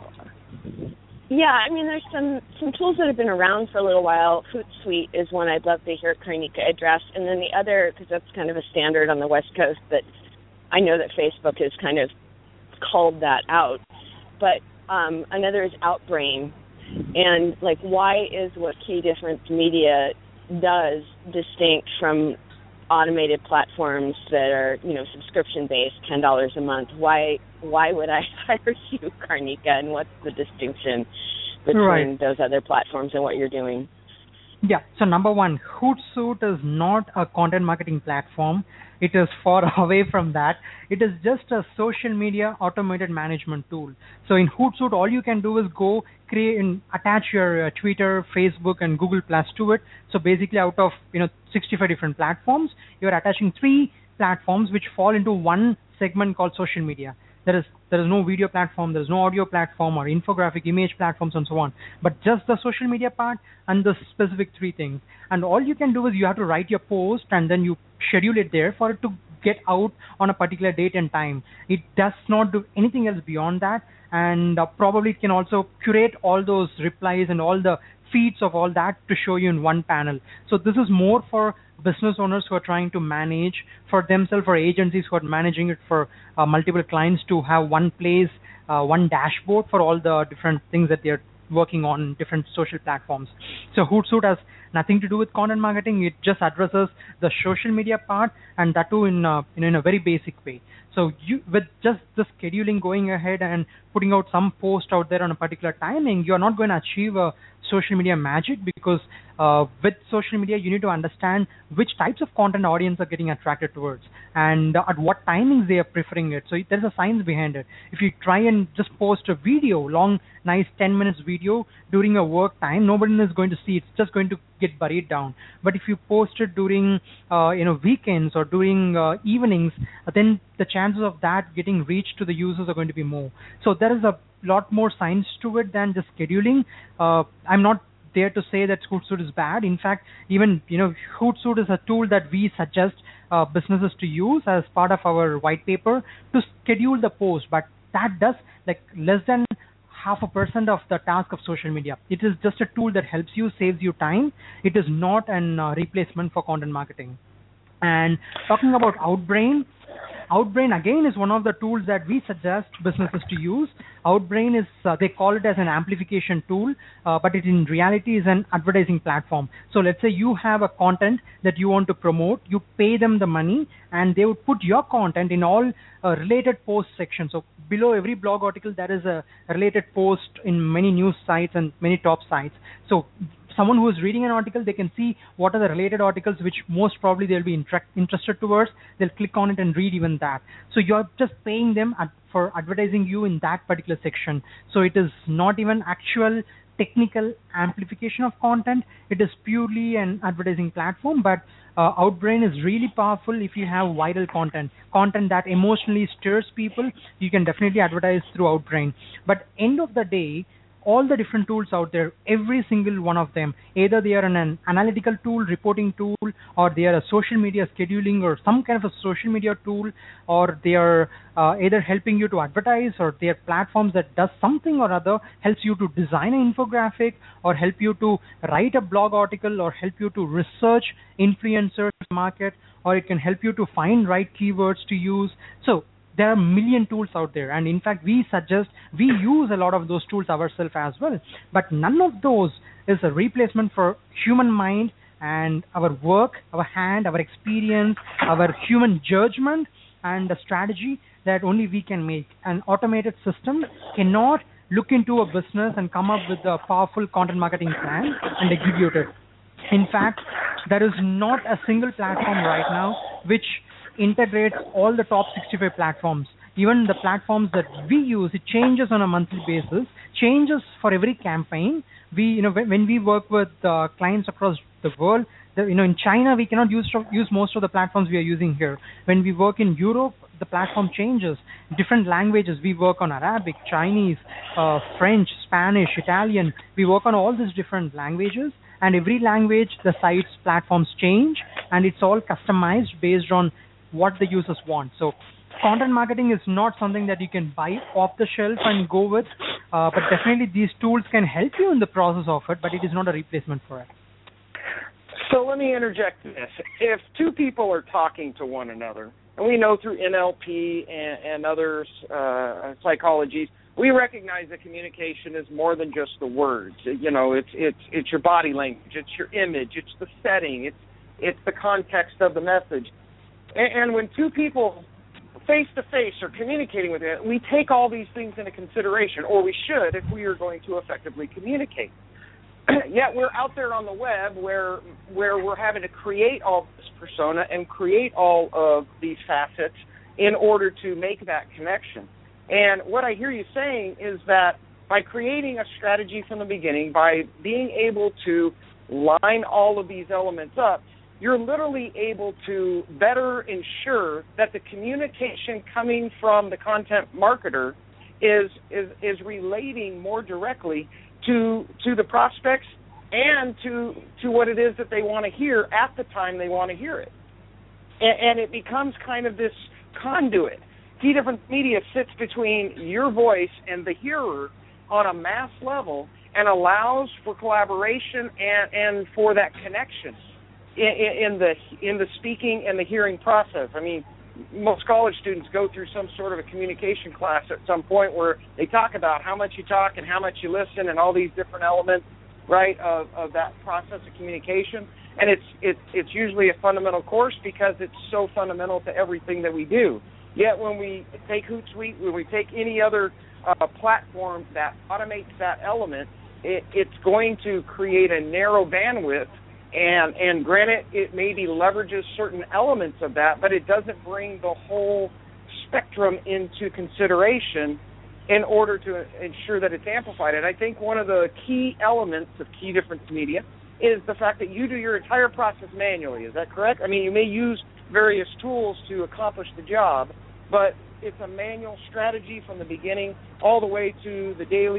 Speaker 5: There's some tools that have been around for a little while. Hootsuite is one I'd love to hear Karnika address, and then the other, because that's kind of a standard on the West Coast, that I know that Facebook has kind of called that out. But another is Outbrain. And, why is what Key Difference Media does distinct from automated platforms that are, subscription-based, $10 a month? Why would I hire you, Karnika, and what's the distinction between those other platforms and what you're doing?
Speaker 3: Yeah, so number one, Hootsuite is not a content marketing platform. It is far away from that. It is just a social media automated management tool. So in Hootsuite, all you can do is go create and attach your Twitter, Facebook, and Google Plus to it. So basically out of 65 different platforms, you're attaching 3 platforms which fall into one segment called social media. There is no video platform, there is no audio platform or infographic image platforms and so on, but just the social media part and the specific 3 things. And all you can do is you have to write your post and then you schedule it there for it to get out on a particular date and time. It does not do anything else beyond that, and probably it can also curate all those replies and all the feeds of all that to show you in one panel. So this is more for business owners who are trying to manage for themselves, for agencies who are managing it for multiple clients, to have one place, one dashboard for all the different things that they're working on different social platforms. So Hootsuite has nothing to do with content marketing. It just addresses the social media part, and that too in a very basic way. So you, with just the scheduling, going ahead and putting out some post out there on a particular timing, you're not going to achieve a social media magic, because with social media you need to understand which types of content audience are getting attracted towards and at what timings they are preferring it. So there's a science behind it. If you try and just post a video, long, nice 10 minutes video during a work time, nobody is going to see it. It's just going to get buried down. But if you post it during weekends or during evenings, then the chances of that getting reached to the users are going to be more. So there is a lot more science to it than just scheduling. I'm not there to say that Hootsuite is bad. In fact, even Hootsuite is a tool that we suggest businesses to use as part of our white paper to schedule the post, but that does like less than 0.5% of the task of social media. It is just a tool that helps you, saves you time. It is not an replacement for content marketing. And talking about Outbrain again is one of the tools that we suggest businesses to use. Outbrain is, they call it as an amplification tool, but it in reality is an advertising platform. So let's say you have a content that you want to promote, you pay them the money, and they would put your content in all related post sections. So below every blog article, there is a related post in many news sites and many top sites. So someone who is reading an article, they can see what are the related articles which most probably they'll be interested towards. They'll click on it and read even that. So you're just paying them for advertising you in that particular section. So it is not even actual technical amplification of content. It is purely an advertising platform, but Outbrain is really powerful if you have viral content that emotionally stirs people. You can definitely advertise through Outbrain. But end of the day, all the different tools out there, every single one of them, either they are an analytical tool, reporting tool, or they are a social media scheduling or some kind of a social media tool, or they are either helping you to advertise, or they are platforms that does something or other, helps you to design an infographic, or help you to write a blog article, or help you to research influencers market, or it can help you to find right keywords to use. So there are a million tools out there, and in fact we use a lot of those tools ourselves as well, but none of those is a replacement for human mind and our work, our hand, our experience, our human judgment, and the strategy that only we can make. An automated system cannot look into a business and come up with a powerful content marketing plan and execute it. In fact, there is not a single platform right now which integrates all the top 65 platforms. Even the platforms that we use, it changes on a monthly basis, changes for every campaign. When we work with clients across the world, in China we cannot use most of the platforms we are using here. When we work in Europe, the platform changes. Different languages, we work on Arabic, Chinese, French, Spanish, Italian. We work on all these different languages, and every language, the site's platforms change, and it's all customized based on what the users want. So content marketing is not something that you can buy off the shelf and go with, but definitely these tools can help you in the process of it, but it is not a replacement for it.
Speaker 4: So let me interject this. If two people are talking to one another, and we know through NLP and other psychologies, we recognize that communication is more than just the words. It's your body language, it's your image, it's the setting, it's the context of the message. And when two people face-to-face are communicating with it, we take all these things into consideration, or we should if we are going to effectively communicate. Yet we're out there on the web where we're having to create all this persona and create all of these facets in order to make that connection. And what I hear you saying is that by creating a strategy from the beginning, by being able to line all of these elements up, you're literally able to better ensure that the communication coming from the content marketer is relating more directly to the prospects and to what it is that they want to hear at the time they want to hear it. And it becomes kind of this conduit. Key Difference Media sits between your voice and the hearer on a mass level and allows for collaboration and for that connection in the speaking and the hearing process. I mean, most college students go through some sort of a communication class at some point where they talk about how much you talk and how much you listen and all these different elements, right, of that process of communication. And it's usually a fundamental course because it's so fundamental to everything that we do. Yet when we take Hootsuite, when we take any other platform that automates that element, it's going to create a narrow bandwidth. And granted, it maybe leverages certain elements of that, but it doesn't bring the whole spectrum into consideration in order to ensure that it's amplified. And I think one of the key elements of Key Difference Media is the fact that you do your entire process manually. Is that correct? I mean, you may use various tools to accomplish the job, but it's a manual strategy from the beginning all the way to the daily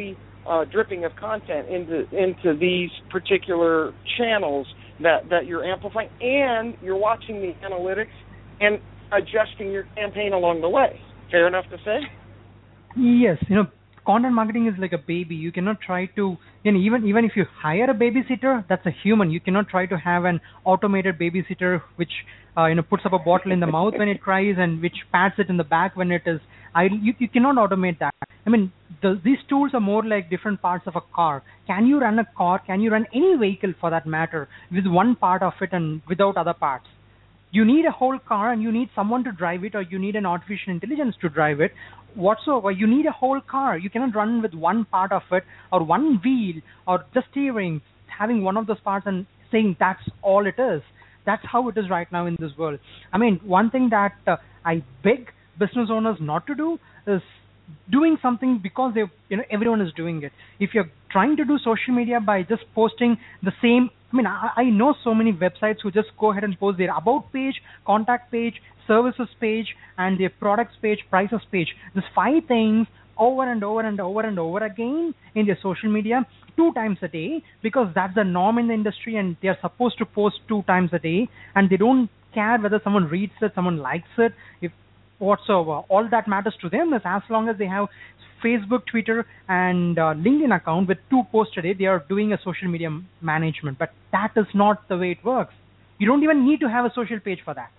Speaker 4: dripping of content into these particular channels that you're amplifying, and you're watching the analytics and adjusting your campaign along the way. Fair enough to say?
Speaker 3: Yes, content marketing is like a baby. You cannot try to, even if you hire a babysitter, that's a human. You cannot try to have an automated babysitter which puts up a bottle in the mouth when it cries and which pats it in the back when it is idle. You cannot automate that. I mean, these tools are more like different parts of a car. Can you run a car? Can you run any vehicle for that matter with one part of it and without other parts? You need a whole car and you need someone to drive it, or you need an artificial intelligence to drive it. Whatsoever, you need a whole car. You cannot run with one part of it or one wheel or the steering, having one of those parts and saying that's all it is. That's how it is right now in this world. I mean, one thing that I beg business owners not to do is doing something because everyone is doing it. If you're trying to do social media by just posting the same, I know so many websites who just go ahead and post their about page, contact page, services page, and their products page, prices page. These 5 things over and over and over and over again in their social media 2 times a day, because that's the norm in the industry and they're supposed to post 2 times a day, and they don't care whether someone reads it, someone likes it, if whatsoever. All that matters to them is as long as they have Facebook, Twitter, and LinkedIn account with 2 posts a day, they are doing a social media management. But that is not the way it works. You don't even need to have a social page for that.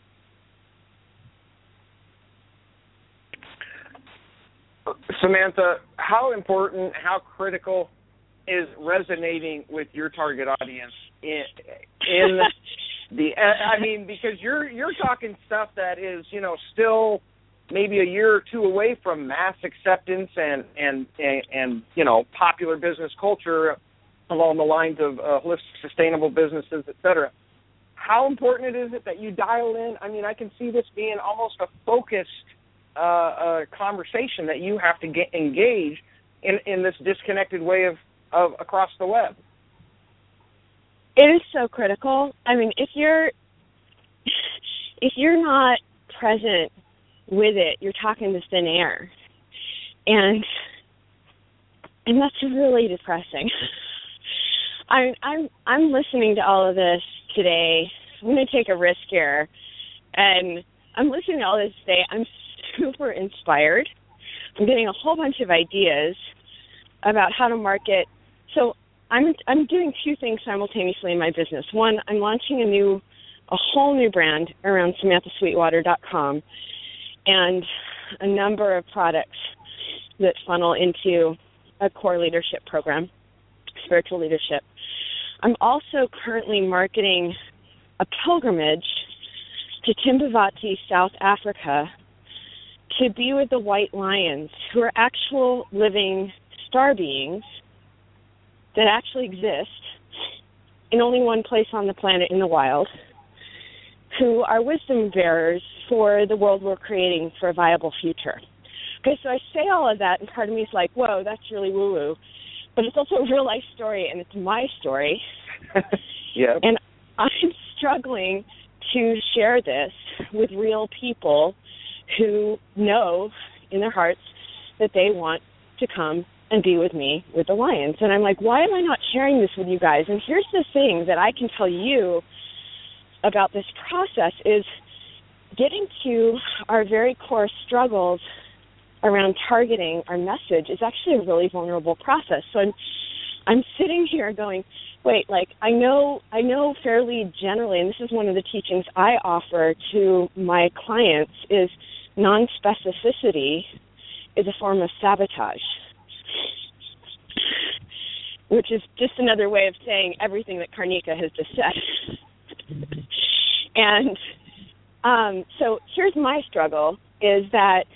Speaker 4: Samantha, how important, how critical is resonating with your target audience in because you're talking stuff that is, still maybe a year or 2 away from mass acceptance and popular business culture along the lines of holistic, sustainable businesses, et cetera. How important is it that you dial in? I can see this being almost a focused conversation that you have to engage in this disconnected way of across the web.
Speaker 5: It is so critical. If you're not present with it, you're talking to thin air, and that's really depressing. I'm listening to all of this today. I'm going to take a risk here, and I'm listening to all this today. I'm super inspired. I'm getting a whole bunch of ideas about how to market. So I'm doing 2 things simultaneously in my business. One, I'm launching a whole new brand around SamanthaSweetwater.com and a number of products that funnel into a core leadership program, spiritual leadership. I'm also currently marketing a pilgrimage to Timbuktu, South Africa, to be with the white lions, who are actual living star beings that actually exist in only one place on the planet in the wild, who are wisdom bearers for the world we're creating for a viable future. Okay, so I say all of that, and part of me is like, whoa, that's really woo-woo. But it's also a real-life story, and it's my story.
Speaker 4: Yeah.
Speaker 5: And I'm struggling to share this with real people who know in their hearts that they want to come and be with me with the lions. And I'm like, why am I not sharing this with you guys? And here's the thing that I can tell you about this process is getting to our very core struggles around targeting our message is actually a really vulnerable process. So I'm sitting here going, wait, I know fairly generally, and this is one of the teachings I offer to my clients, is non-specificity is a form of sabotage, which is just another way of saying everything that Karnika has just said. And so here's my struggle, is that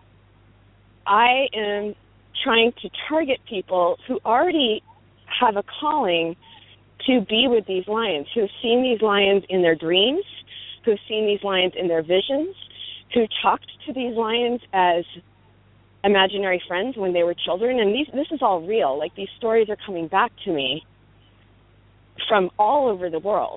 Speaker 5: I am trying to target people who already have a calling to be with these lions, who have seen these lions in their dreams, who have seen these lions in their visions, who talked to these lions as imaginary friends when they were children. And this is all real. These stories are coming back to me from all over the world.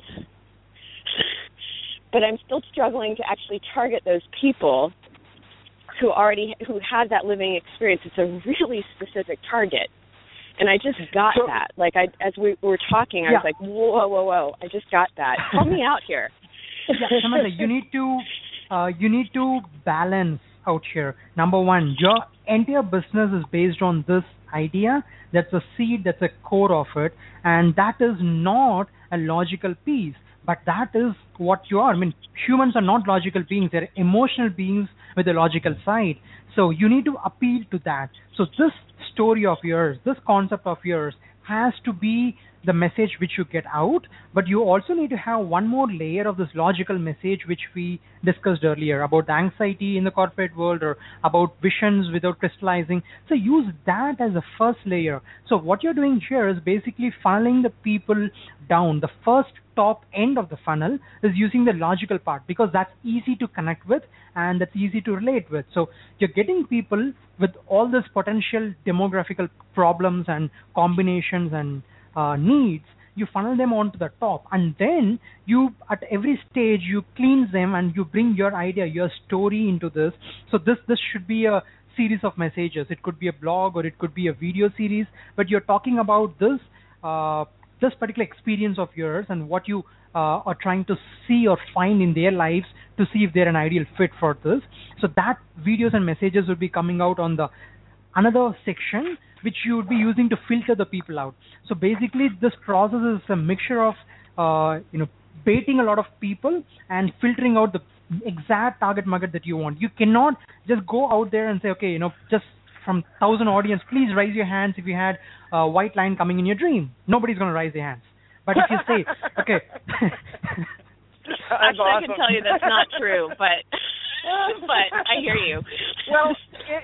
Speaker 5: But I'm still struggling to actually target those people who have that living experience. It's a really specific target. And I just got that. Like, as we were talking, I was like, whoa, I just got that. Help me out here.
Speaker 3: Samantha, you need to balance out here. Number one, your entire business is based on this idea. That's a seed, that's a core of it, and that is not a logical piece, but that is what you are. I mean, humans are not logical beings. They're emotional beings with a logical side. So you need to appeal to that. So this story of yours, this concept of yours has to be the message which you get out, but you also need to have one more layer of this logical message which we discussed earlier about the anxiety in the corporate world or about visions without crystallizing. So use that as the first layer. So what you're doing here is basically funneling the people down. The first top end of the funnel is using the logical part because that's easy to connect with and that's easy to relate with. So you're getting people with all this potential demographical problems and combinations and needs. You funnel them onto the top, and then you, at every stage, you cleanse them and you bring your idea, your story into this. So this should be a series of messages. It could be a blog or it could be a video series, but you're talking about this particular experience of yours and what you are trying to see or find in their lives to see if they're an ideal fit for this. So that videos and messages will be coming out on the another section which you would be using to filter the people out. So basically this process is a mixture of baiting a lot of people and filtering out the exact target market that you want. You cannot just go out there and say, okay, just from 1,000 audience, please raise your hands if you had a white line coming in your dream. Nobody's going to raise their hands. But if you say, okay.
Speaker 5: Actually, I can tell you that's not true, but I hear you.
Speaker 4: Well,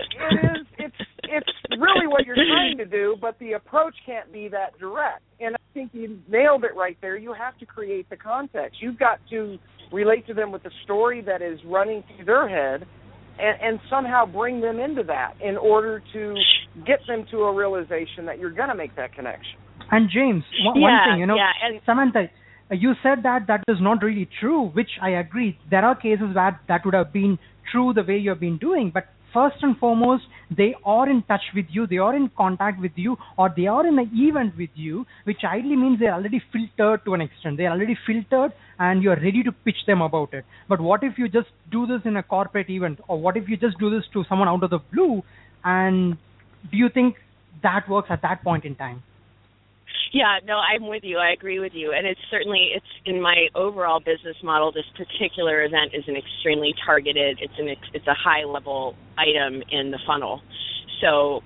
Speaker 4: it's really what you're trying to do, but the approach can't be that direct. And I think you nailed it right there. You have to create the context. You've got to relate to them with the story that is running through their head and somehow bring them into that in order to get them to a realization that you're going to make that connection.
Speaker 3: And James, one thing, Samantha, you said that is not really true, which I agree. There are cases where that would have been true the way you have been doing, but first and foremost, they are in touch with you, they are in contact with you, or they are in an event with you, which ideally means they're already filtered to an extent. They're already filtered and you're ready to pitch them about it. But what if you just do this in a corporate event, or what if you just do this to someone out of the blue, and do you think that works at that point in time?
Speaker 5: Yeah, no, I'm with you. I agree with you. And it's in my overall business model, this particular event is an extremely targeted, it's a high-level item in the funnel. So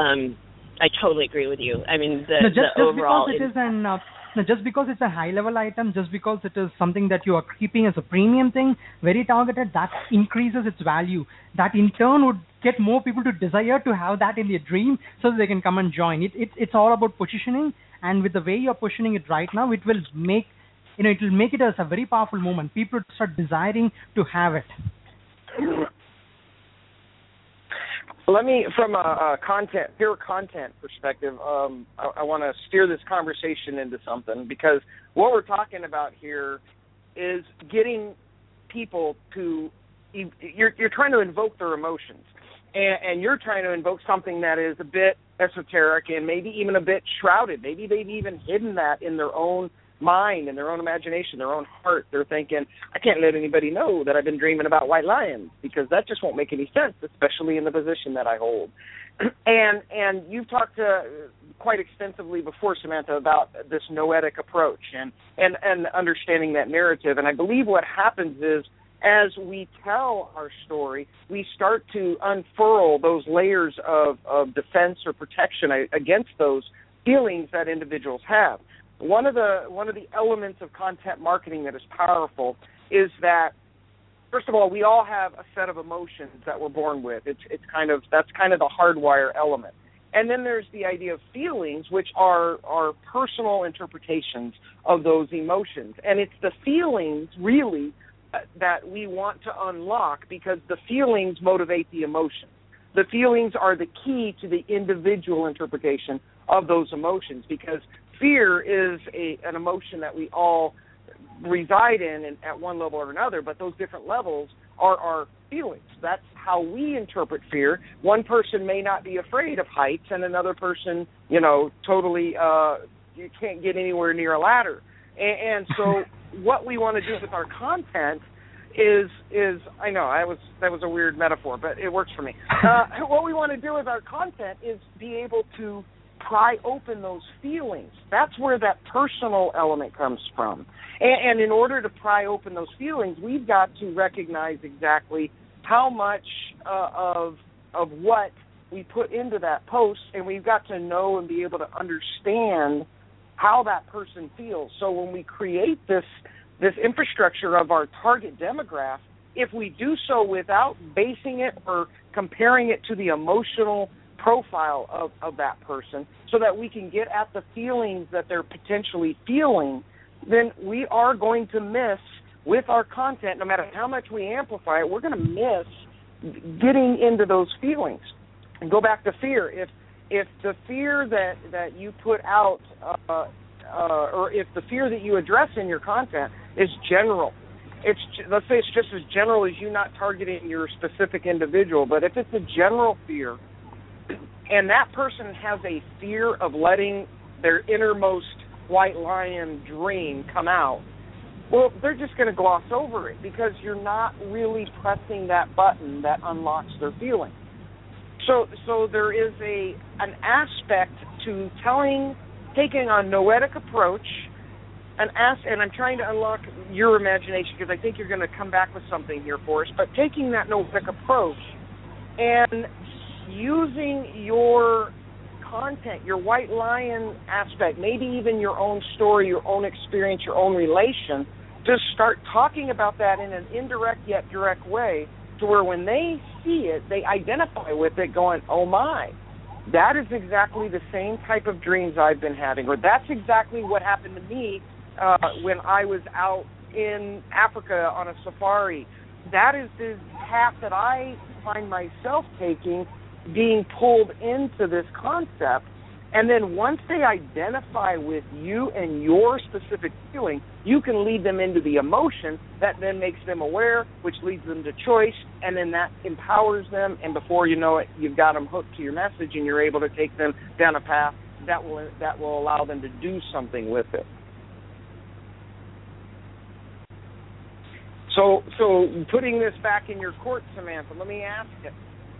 Speaker 5: I totally agree with you. I mean,
Speaker 3: just because it's a high-level item, just because it is something that you are keeping as a premium thing, very targeted, that increases its value. That in turn would get more people to desire to have that in their dream so that they can come and join. It's all about positioning. And with the way you're positioning it right now, it will make it as a very powerful moment. People start desiring to have it.
Speaker 4: Let me, from a pure content perspective, I want to steer this conversation into something, because what we're talking about here is getting people to, you're trying to invoke their emotions. And you're trying to invoke something that is a bit esoteric and maybe even a bit shrouded. Maybe they've even hidden that in their own mind, in their own imagination, their own heart. They're thinking, I can't let anybody know that I've been dreaming about white lions, because that just won't make any sense, especially in the position that I hold. And you've talked quite extensively before, Samantha, about this noetic approach and understanding that narrative. And I believe what happens is, as we tell our story, we start to unfurl those layers of defense or protection against those feelings that individuals have. One of the elements of content marketing that is powerful is that, first of all, we all have a set of emotions that we're born with. That's kind of the hardwire element. And then there's the idea of feelings, which are personal interpretations of those emotions. And it's the feelings, really, that we want to unlock, because the feelings motivate the emotions. The feelings are the key to the individual interpretation of those emotions, because fear is an emotion that we all reside in at one level or another, but those different levels are feelings. That's how we interpret fear. One person may not be afraid of heights, and another person, totally you can't get anywhere near a ladder. And so what we want to do with our content is I know that was a weird metaphor, but it works for me. What we want to do with our content is be able to pry open those feelings. That's where that personal element comes from. And in order to pry open those feelings, we've got to recognize exactly how much of what we put into that post, and we've got to know and be able to understand how that person feels. So when we create this infrastructure of our target demographic, if we do so without basing it or comparing it to the emotional profile of that person so that we can get at the feelings that they're potentially feeling, then we are going to miss with our content, no matter how much we amplify it, we're going to miss getting into those feelings. And go back to fear. If the fear that you put out or if the fear that you address in your content is general, let's say it's just as general as you not targeting your specific individual, but if it's a general fear and that person has a fear of letting their innermost white lion dream come out, well, they're just going to gloss over it because you're not really pressing that button that unlocks their feeling. So there is an aspect to taking a noetic approach, and I'm trying to unlock your imagination because I think you're going to come back with something here for us, but taking that noetic approach and using your content, your white lion aspect, maybe even your own story, your own experience, your own relation, to start talking about that in an indirect yet direct way to where when they see it, they identify with it going, oh my, that is exactly the same type of dreams I've been having, or that's exactly what happened to me when I was out in Africa on a safari. That is the path that I find myself taking, being pulled into this concept. And then once they identify with you and your specific feeling, you can lead them into the emotion that then makes them aware, which leads them to choice, and then that empowers them, and before you know it, you've got them hooked to your message, and you're able to take them down a path that will allow them to do something with it. So putting this back in your court, Samantha, let me ask you,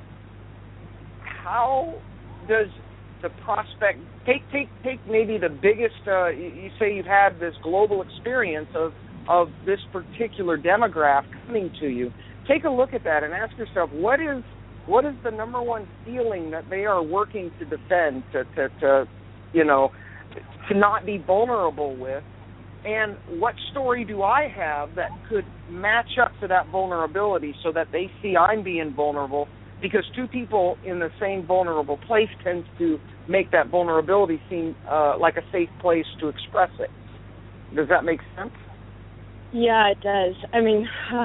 Speaker 4: how does the prospect take maybe the biggest you say you've had this global experience of this particular demographic coming to you. Take a look at that and ask yourself, what is the number one feeling that they are working to defend, to not be vulnerable with, and what story do I have that could match up to that vulnerability so that they see I'm being vulnerable? Because two people in the same vulnerable place tends to make that vulnerability seem like a safe place to express it. Does that make sense?
Speaker 5: Yeah, it does. I mean,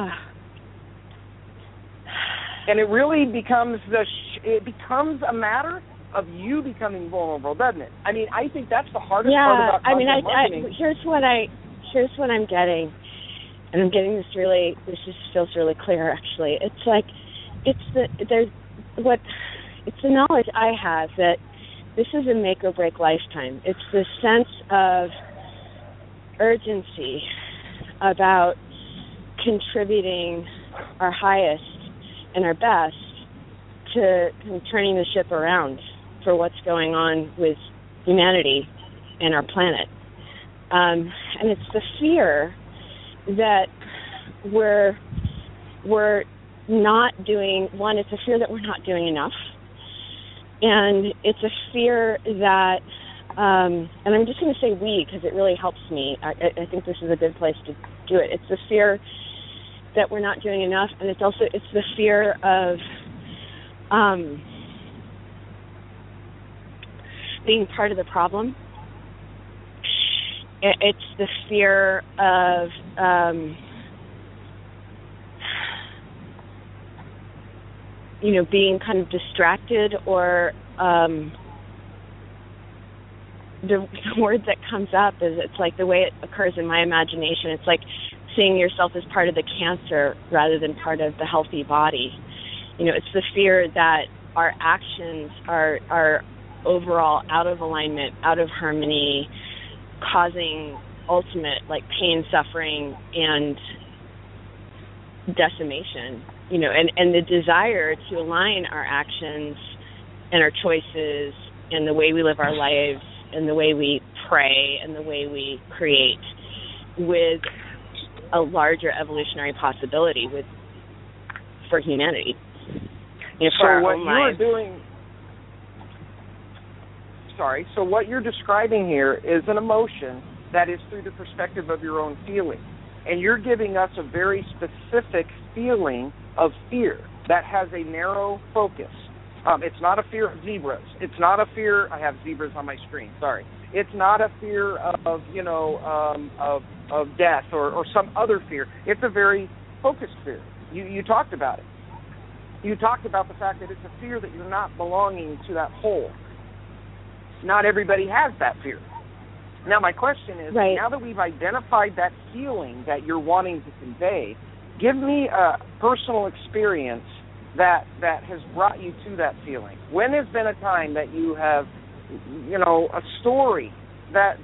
Speaker 4: and it really becomes a matter of you becoming vulnerable, doesn't it? I mean, I think that's the hardest part about content marketing.
Speaker 5: Here's what I'm getting, and I'm getting this just feels really clear. Actually, it's like it's the knowledge I have that this is a make or break lifetime. It's the sense of urgency about contributing our highest and our best to turning the ship around for what's going on with humanity and our planet. And it's the fear that we're not doing, one, it's a fear that we're not doing enough. And it's a fear that, and I'm just going to say we because it really helps me. I think this is a good place to do it. It's the fear that we're not doing enough, and it's the fear of being part of the problem. It's the fear of being kind of distracted, or the word that comes up is, it's like the way it occurs in my imagination. It's like seeing yourself as part of the cancer rather than part of the healthy body. You know, it's the fear that our actions are overall out of alignment, out of harmony, causing ultimate like pain, suffering, and decimation. You know, and the desire to align our actions and our choices and the way we live our lives and the way we pray and the way we create with a larger evolutionary possibility for humanity. You know, for
Speaker 4: so what
Speaker 5: you're
Speaker 4: doing, so what you're describing here is an emotion that is through the perspective of your own feeling. And you're giving us a very specific feeling of fear that has a narrow focus. It's not a fear of zebras. It's not a fear. I have zebras on my screen. Sorry. It's not a fear of of death or some other fear. It's a very focused fear. You talked about it. You talked about the fact that it's a fear that you're not belonging to that whole. Not everybody has that fear. Now my question is,
Speaker 5: right.
Speaker 4: Now that we've identified that feeling that you're wanting to convey, give me a personal experience that has brought you to that feeling. When has been a time that you have, a story that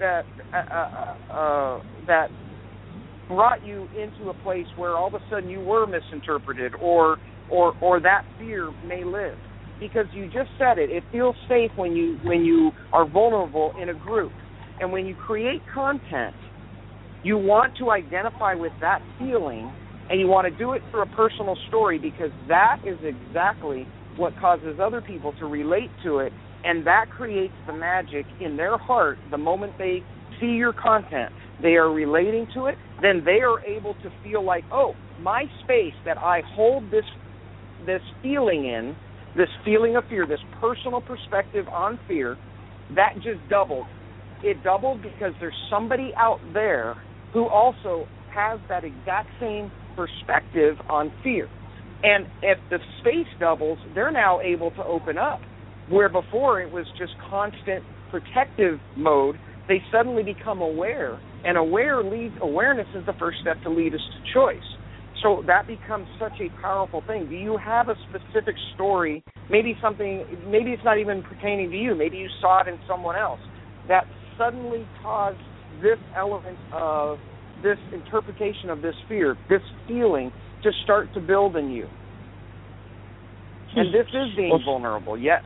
Speaker 4: brought you into a place where all of a sudden you were misinterpreted or that fear may live? Because you just said it. It feels safe when you are vulnerable in a group. And when you create content, you want to identify with that feeling, and you want to do it through a personal story, because that is exactly what causes other people to relate to it, and that creates the magic in their heart. The moment they see your content, they are relating to it, then they are able to feel like, oh, my space that I hold this feeling in, this feeling of fear, this personal perspective on fear, that just doubled. It doubled because there's somebody out there who also has that exact same perspective on fear. And if the space doubles, they're now able to open up. Where before it was just constant protective mode, they suddenly become aware. And awareness is the first step to lead us to choice. So that becomes such a powerful thing. Do you have a specific story, maybe it's not even pertaining to you, maybe you saw it in someone else, that suddenly caused this element of this interpretation of this fear, this feeling, to start to build in you? And this is being vulnerable, yes.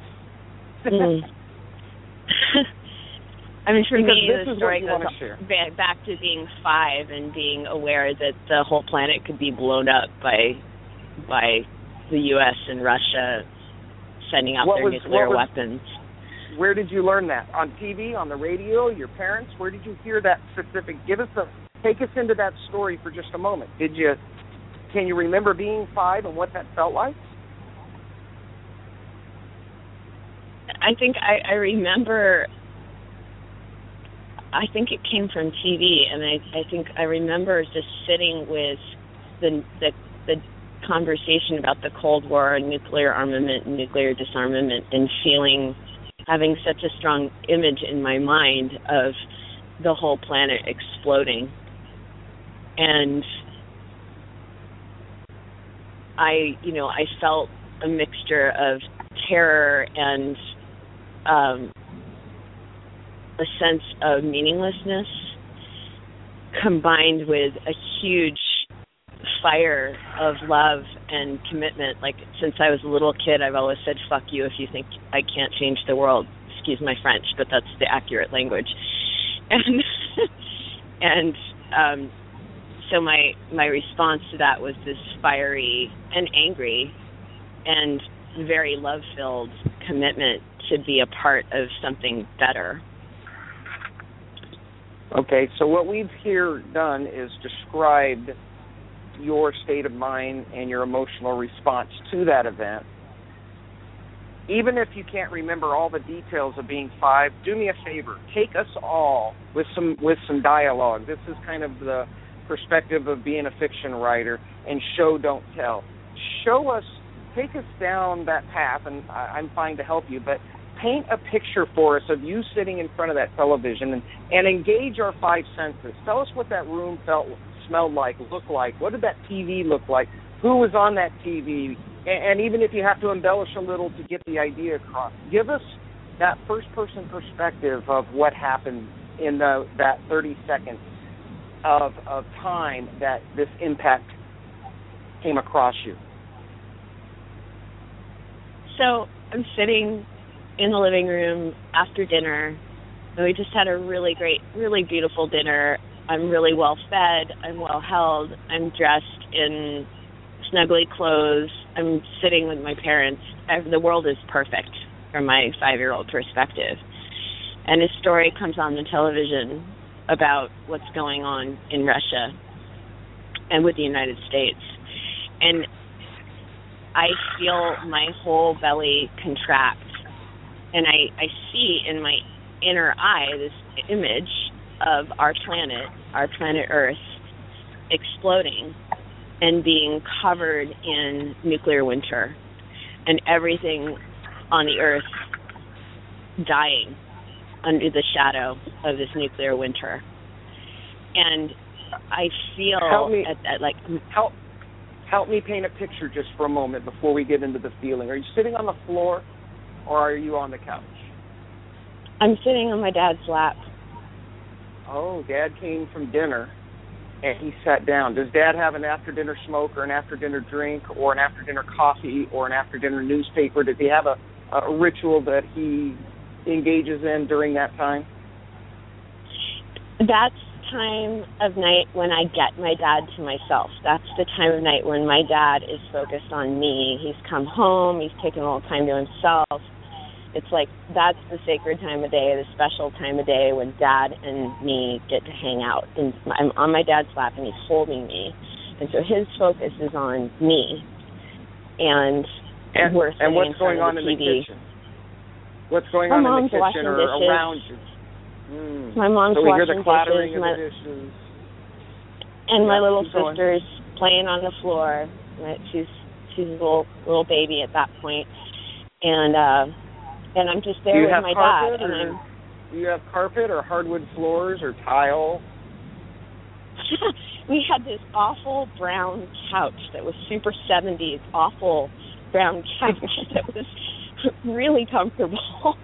Speaker 5: I mean, for me,
Speaker 4: this
Speaker 5: the
Speaker 4: is
Speaker 5: story
Speaker 4: what you
Speaker 5: goes back to being 5 and being aware that the whole planet could be blown up by the U.S. and Russia sending out their nuclear weapons.
Speaker 4: Where did you learn that? On TV, on the radio, your parents? Where did you hear that specific? Take us into that story for just a moment. Can you remember being 5 and what that felt like?
Speaker 5: I think I remember. I think it came from TV, and I think I remember just sitting with the conversation about the Cold War and nuclear armament and nuclear disarmament, and having such a strong image in my mind of the whole planet exploding. And I felt a mixture of terror and a sense of meaninglessness combined with a huge fire of love and commitment. Like, since I was a little kid, I've always said, fuck you if you think I can't change the world. Excuse my French, but that's the accurate language. And so my response to that was this fiery and angry and very love-filled commitment to be a part of something better.
Speaker 4: Okay, so what we've here done is described your state of mind and your emotional response to that event. Even if you can't remember all the details of being 5, do me a favor. Take us all with some dialogue. This is kind of the perspective of being a fiction writer, and show, don't tell. Take us down that path, and I'm fine to help you, but paint a picture for us of you sitting in front of that television and engage our 5 senses. Tell us what that room felt smelled like, looked like? What did that TV look like? Who was on that TV? And even if you have to embellish a little to get the idea across, give us that first-person perspective of what happened in that 30 seconds of time that this impact came across you.
Speaker 5: So I'm sitting in the living room after dinner, and we just had a really great, really beautiful dinner. I'm really well fed. I'm well held. I'm dressed in snuggly clothes. I'm sitting with my parents. The world is perfect from my 5-year-old perspective. And a story comes on the television about what's going on in Russia and with the United States. And I feel my whole belly contract. And I see in my inner eye this image of our planet Earth, exploding and being covered in nuclear winter, and everything on the Earth dying under the shadow of this nuclear winter. And I feel
Speaker 4: Help me paint a picture just for a moment before we get into the feeling. Are you sitting on the floor or are you on the couch?
Speaker 5: I'm sitting on my dad's lap.
Speaker 4: Oh, Dad came from dinner and he sat down. Does Dad have an after-dinner smoke or an after-dinner drink or an after-dinner coffee or an after-dinner newspaper? Does he have a ritual that he engages in during that time?
Speaker 5: That's time of night when I get my dad to myself. That's the time of night when my dad is focused on me. He's come home. He's taken a little time to himself. It's like that's the sacred time of day, the special time of day when Dad and me get to hang out. And I'm on my dad's lap, and he's holding me. And so his focus is on me. And we're sitting
Speaker 4: what's
Speaker 5: in
Speaker 4: going
Speaker 5: front
Speaker 4: on
Speaker 5: of the
Speaker 4: in the
Speaker 5: TV.
Speaker 4: kitchen? What's going on in the kitchen or
Speaker 5: dishes.
Speaker 4: around you?
Speaker 5: My mom's
Speaker 4: so we
Speaker 5: washing
Speaker 4: hear the clattering
Speaker 5: dishes.
Speaker 4: of the dishes.
Speaker 5: And my little
Speaker 4: keep going.
Speaker 5: sister's playing on the floor. She's a little baby at that point. And I'm just there with my dad.
Speaker 4: Do you have carpet or hardwood floors or tile?
Speaker 5: We had this awful brown couch that was super 70s, awful brown couch that was really comfortable.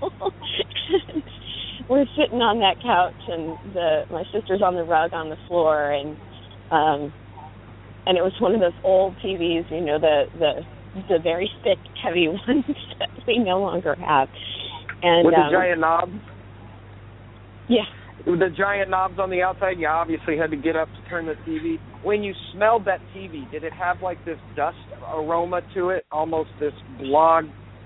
Speaker 5: We're sitting on that couch, and my sister's on the rug on the floor, and it was one of those old TVs, you know, the very thick, heavy ones that we no longer have. And
Speaker 4: with the giant knobs?
Speaker 5: Yeah.
Speaker 4: With the giant knobs on the outside, you obviously had to get up to turn the TV. When you smelled that TV, did it have like this dust aroma to it, almost this blog?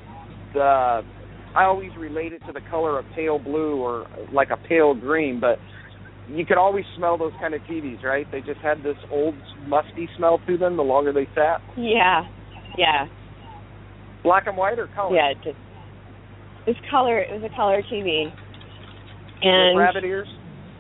Speaker 4: I always relate it to the color of pale blue or like a pale green, but you could always smell those kind of TVs, right? They just had this old, musty smell to them the longer they sat.
Speaker 5: Yeah.
Speaker 4: Black and white or color?
Speaker 5: Yeah, it was color. It was a color TV. And
Speaker 4: with rabbit ears?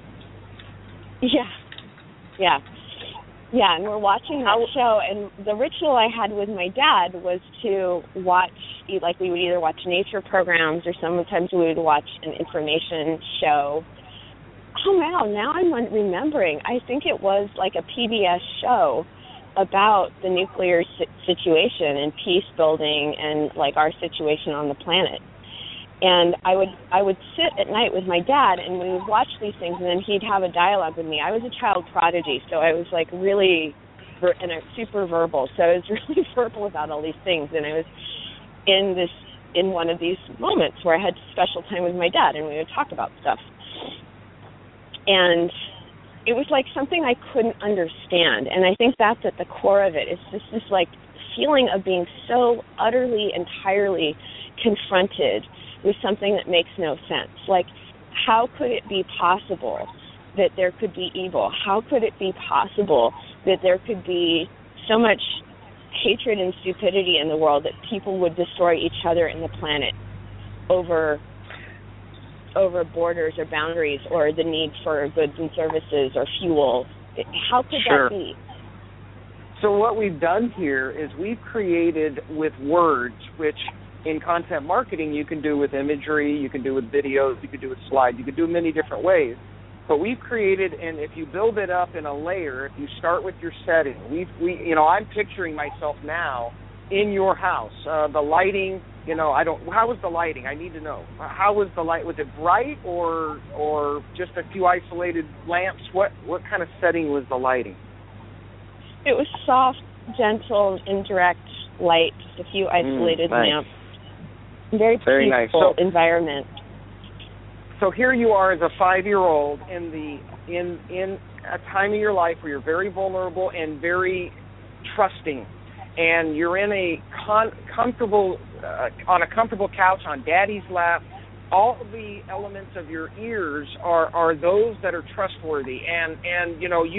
Speaker 5: Yeah, and we're watching that show, and the ritual I had with my dad was to watch, like we would either watch nature programs or sometimes we would watch an information show. Oh, wow, now I'm remembering. I think it was like a PBS show about the nuclear situation and peace building and like our situation on the planet. And I would sit at night with my dad, and we would watch these things, and then he'd have a dialogue with me. I was a child prodigy, so I was like really super verbal. So I was really verbal about all these things, and I was in one of these moments where I had special time with my dad, and we would talk about stuff. And it was like something I couldn't understand, and I think that's at the core of it. It's just this like feeling of being so utterly, entirely confronted with something that makes no sense. Like, how could it be possible that there could be evil? How could it be possible that there could be so much hatred and stupidity in the world that people would destroy each other and the planet over borders or boundaries or the need for goods and services or fuel? How could that be?
Speaker 4: So what we've done here is we've created with words, which in content marketing you can do with imagery, you can do with videos, you can do with slides, you can do many different ways. But we've created, and if you build it up in a layer, if you start with your setting, I'm picturing myself now in your house. The lighting, how was the lighting? I need to know. How was the light? Was it bright or just a few isolated lamps? What kind of setting was the lighting?
Speaker 5: It was soft, gentle, indirect light, just a few isolated lamps. Very peaceful
Speaker 4: nice. So,
Speaker 5: environment.
Speaker 4: So here you are as a 5-year-old in a time of your life where you're very vulnerable and very trusting, and you're in a comfortable on a comfortable couch on Daddy's lap. All of the elements of your ears are those that are trustworthy, and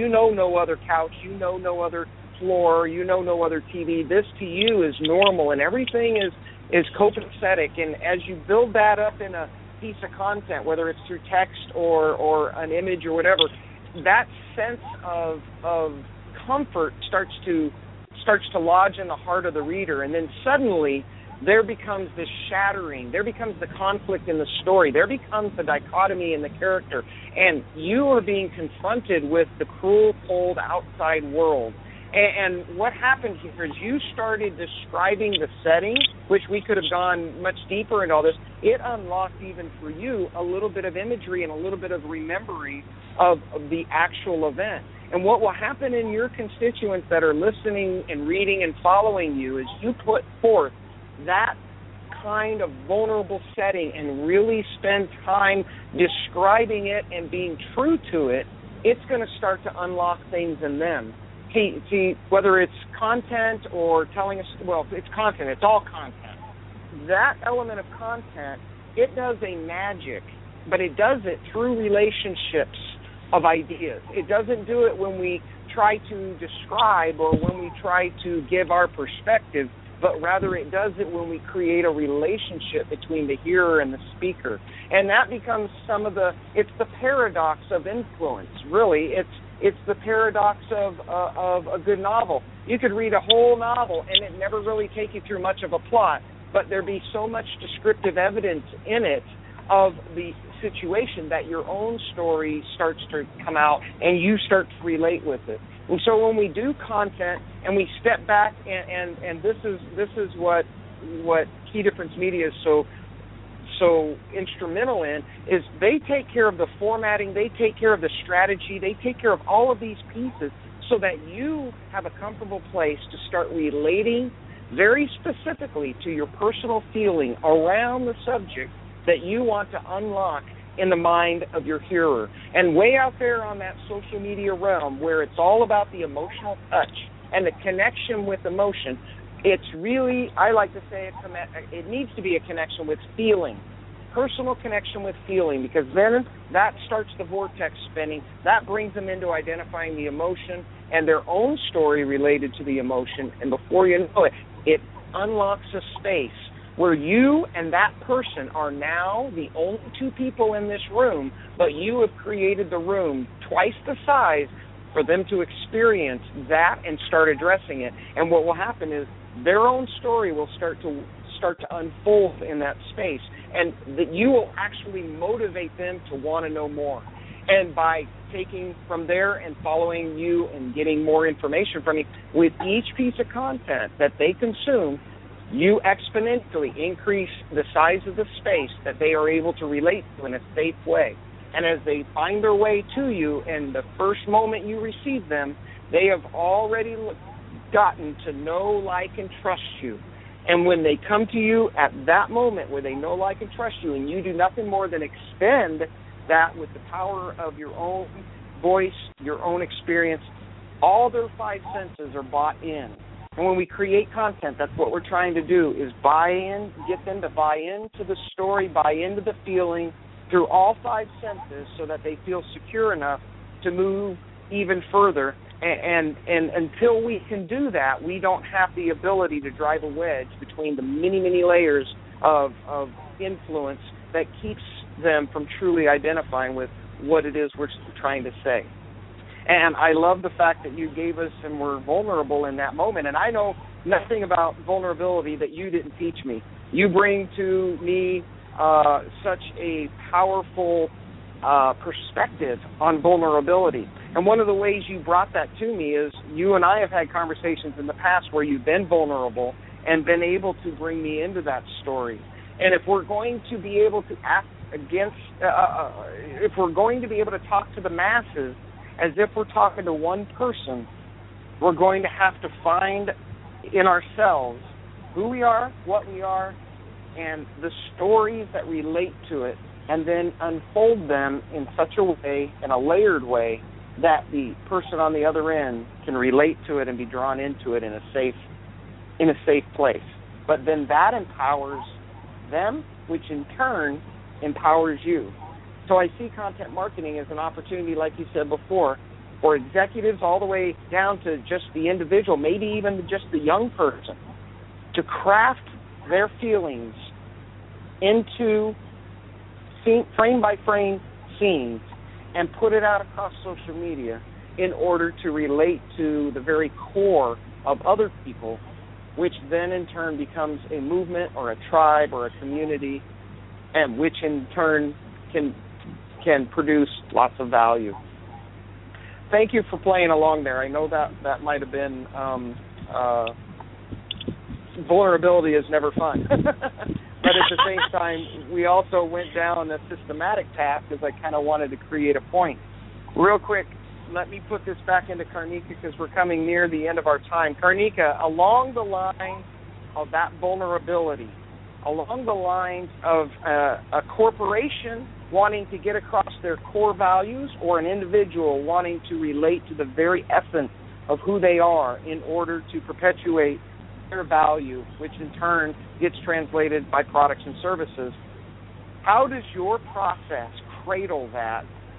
Speaker 4: no other couch, no other floor, no other TV. This to you is normal, and everything is copacetic. And as you build that up in a piece of content, whether it's through text or an image or whatever, that sense of comfort starts to lodge in the heart of the reader, and then suddenly there becomes this shattering, there becomes the conflict in the story, there becomes the dichotomy in the character, and you are being confronted with the cruel, cold outside world. And what happened here is you started describing the setting, which we could have gone much deeper into all this. It unlocked even for you a little bit of imagery and a little bit of remembering of the actual event. And what will happen in your constituents that are listening and reading and following you is you put forth that kind of vulnerable setting and really spend time describing it and being true to it, it's going to start to unlock things in them. See, whether it's content or telling us, it's content. It's all content. That element of content, it does a magic, but it does it through relationships of ideas. It doesn't do it when we try to describe or when we try to give our perspective, but rather it does it when we create a relationship between the hearer and the speaker. And that becomes it's the paradox of influence, really. It's the paradox of a good novel. You could read a whole novel and it never really take you through much of a plot, but there be so much descriptive evidence in it of the situation that your own story starts to come out and you start to relate with it. And so when we do content and we step back, and this is what Key Difference Media is so instrumental in, is they take care of the formatting, they take care of the strategy, they take care of all of these pieces so that you have a comfortable place to start relating very specifically to your personal feeling around the subject that you want to unlock in the mind of your hearer. And way out there on that social media realm where it's all about the emotional touch and the connection with emotion, it's really, I like to say, it needs to be a connection with feeling, personal connection with feeling, because then that starts the vortex spinning. That brings them into identifying the emotion and their own story related to the emotion. And before you know it, it unlocks a space where you and that person are now the only two people in this room, but you have created the room twice the size for them to experience that and start addressing it. And what will happen is their own story will start to unfold in that space, and that you will actually motivate them to want to know more. And by taking from there and following you and getting more information from you, with each piece of content that they consume, you exponentially increase the size of the space that they are able to relate to in a safe way. And as they find their way to you, and the first moment you receive them, they have already gotten to know, like, and trust you. And when they come to you at that moment where they know, like, and trust you, and you do nothing more than extend that with the power of your own voice, your own experience, all their five senses are bought in. And when we create content, that's what we're trying to do, is buy in, get them to buy into the story, buy into the feeling through all five senses so that they feel secure enough to move even further. And until we can do that, we don't have the ability to drive a wedge between the many, many layers of influence that keeps them from truly identifying with what it is we're trying to say. And I love the fact that you gave us and were vulnerable in that moment. And I know nothing about vulnerability that you didn't teach me. You bring to me such a powerful perspective on vulnerability. And one of the ways you brought that to me is you and I have had conversations in the past where you've been vulnerable and been able to bring me into that story. And if we're going to be able to act against, if we're going to be able to talk to the masses as if we're talking to one person, we're going to have to find in ourselves who we are, what we are, and the stories that relate to it, and then unfold them in such a way, in a layered way, that the person on the other end can relate to it and be drawn into it in a safe place. But then that empowers them, which in turn empowers you. So I see content marketing as an opportunity, like you said before, for executives all the way down to just the individual, maybe even just the young person, to craft their feelings into frame-by-frame scenes and put it out across social media in order to relate to the very core of other people, which then in turn becomes a movement or a tribe or a community, and which in turn can produce lots of value. Thank you for playing along there. I know that might have been vulnerability is never fun. But at the same time, we also went down a systematic path because I kind of wanted to create a point. Real quick, let me put this back into Karnika because we're coming near the end of our time. Karnika, along the line of that vulnerability, along the lines of a corporation wanting to get across their core values or an individual wanting to relate to the very essence of who they are in order to perpetuate their value, which in turn gets translated by products and services, how does your process cradle that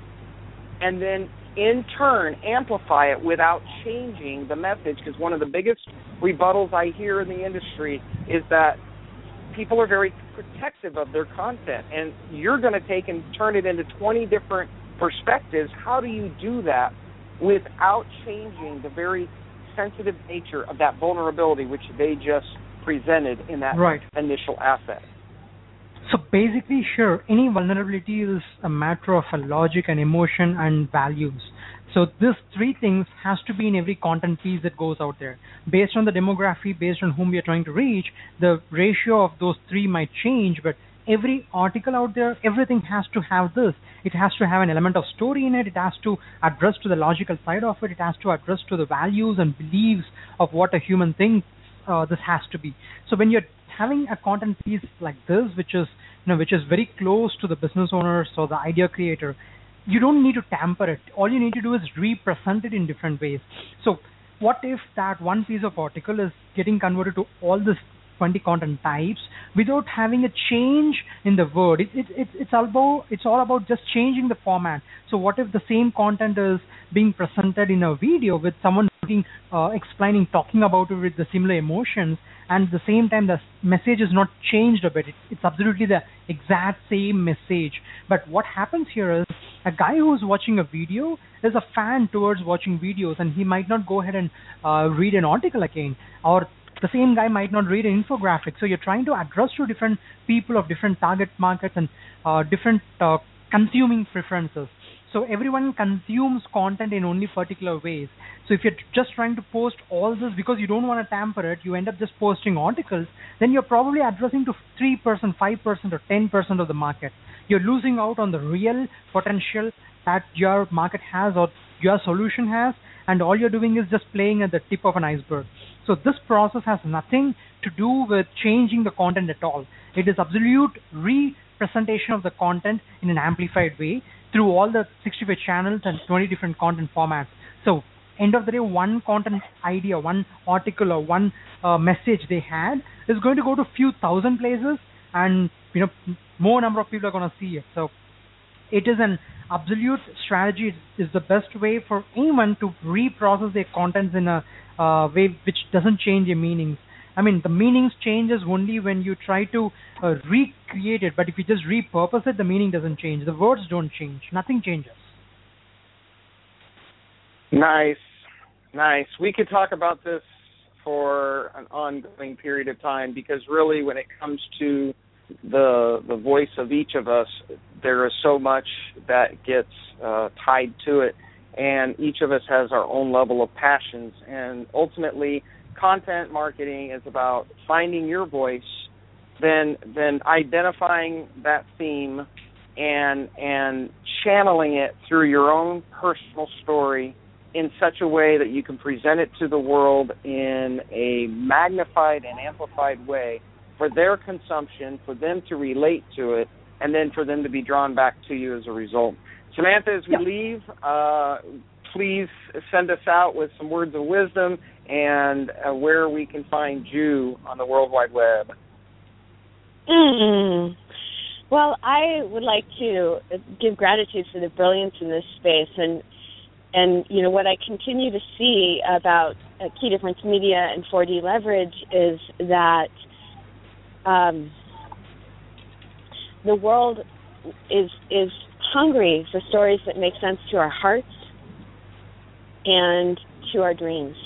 Speaker 4: and then in turn amplify it without changing the message? Because one of the biggest rebuttals I hear in the industry is that people are very protective of their content, and you're going to take and turn it into 20 different perspectives. How do you do that without changing the very sensitive nature of that vulnerability which they just presented in that initial asset?
Speaker 3: So basically, sure, any vulnerability is a matter of a logic and emotion and values. So these three things has to be in every content piece that goes out there. Based on the demography, based on whom we are trying to reach, the ratio of those three might change, but every article out there, everything has to have this. It has to have an element of story in it. It has to address to the logical side of it. It has to address to the values and beliefs of what a human thinks this has to be. So when you're having a content piece like this, which is very close to the business owners or the idea creator, you don't need to tamper it. All you need to do is represent it in different ways. So what if that one piece of article is getting converted to all this 20 content types without having a change in the word? It's all about just changing the format. So what if the same content is being presented in a video with someone explaining, talking about it with the similar emotions, and at the same time the message is not changed a bit. It's absolutely the exact same message. But what happens here is a guy who's watching a video is a fan towards watching videos, and he might not go ahead and read an article again, or the same guy might not read an infographic. So you're trying to address to different people of different target markets and different consuming preferences. So everyone consumes content in only particular ways. So if you're just trying to post all this because you don't want to tamper it, you end up just posting articles, then you're probably addressing to 3%, 5% or 10% of the market. You're losing out on the real potential that your market has or your solution has, and all you're doing is just playing at the tip of an iceberg. So this process has nothing to do with changing the content at all. It is absolute representation of the content in an amplified way through all the 65 channels and 20 different content formats. So end of the day, one content idea, one article or one message they had is going to go to a few thousand places, and more number of people are going to see it. So it is an absolute strategy. It is the best way for anyone to reprocess their contents in a way which doesn't change their meanings. I mean, the meanings changes only when you try to recreate it, but if you just repurpose it, the meaning doesn't change. The words don't change. Nothing changes.
Speaker 4: Nice. We could talk about this for an ongoing period of time, because really when it comes to the voice of each of us, there is so much that gets tied to it, and each of us has our own level of passions. And ultimately, content marketing is about finding your voice, then identifying that theme and channeling it through your own personal story in such a way that you can present it to the world in a magnified and amplified way for their consumption, for them to relate to it, and then for them to be drawn back to you as a result. Samantha, as we leave, please send us out with some words of wisdom and where we can find you on the World Wide Web.
Speaker 5: Well, I would like to give gratitude for the brilliance in this space, and you know what I continue to see about Key Difference Media and 4D Leverage is that the world is hungry for stories that make sense to our hearts and to our dreams,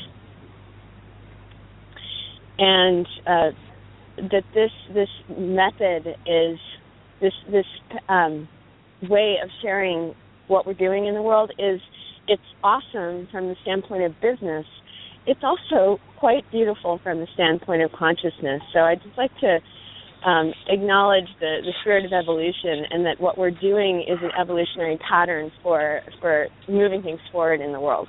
Speaker 5: and that this method is this way of sharing what we're doing in the world it's awesome from the standpoint of business. It's also quite beautiful from the standpoint of consciousness. So I'd just like to acknowledge the spirit of evolution, and that what we're doing is an evolutionary pattern for moving things forward in the world.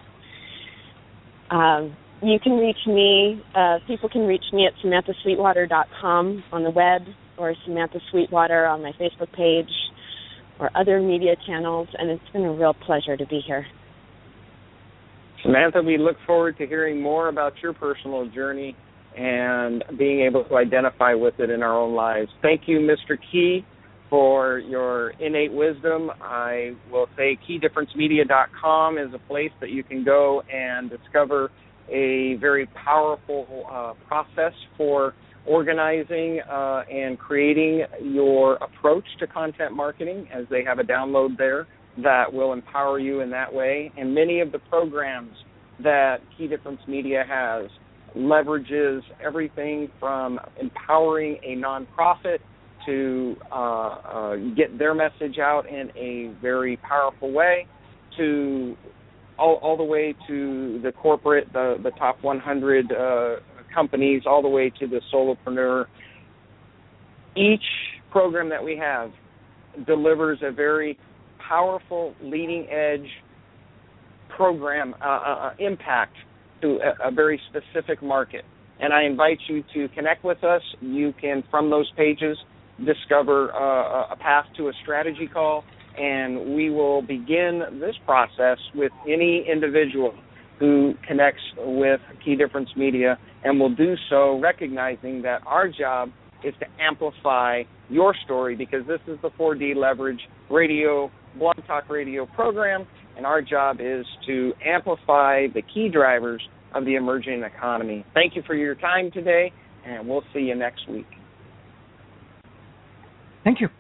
Speaker 5: You can reach me, people can reach me at SamanthaSweetwater.com on the web, or Samantha Sweetwater on my Facebook page, or other media channels, and it's been a real pleasure to be here.
Speaker 4: Samantha, we look forward to hearing more about your personal journey and being able to identify with it in our own lives. Thank you, Mr. Key, for your innate wisdom. I will say keydifferencemedia.com is a place that you can go and discover a very powerful process for organizing and creating your approach to content marketing, as they have a download there that will empower you in that way. And many of the programs that Key Difference Media has leverages everything from empowering a nonprofit to get their message out in a very powerful way, to all the way to the corporate, the top 100 companies, all the way to the solopreneur. Each program that we have delivers a very powerful, leading-edge program impact to a very specific market. And I invite you to connect with us. You can, from those pages, discover a path to a strategy call, and we will begin this process with any individual who connects with Key Difference Media, and will do so recognizing that our job is to amplify your story, because this is the 4D Leverage Radio, Blog Talk Radio program, and our job is to amplify the key drivers of the emerging economy. Thank you for your time today, and we'll see you next week.
Speaker 3: Thank you.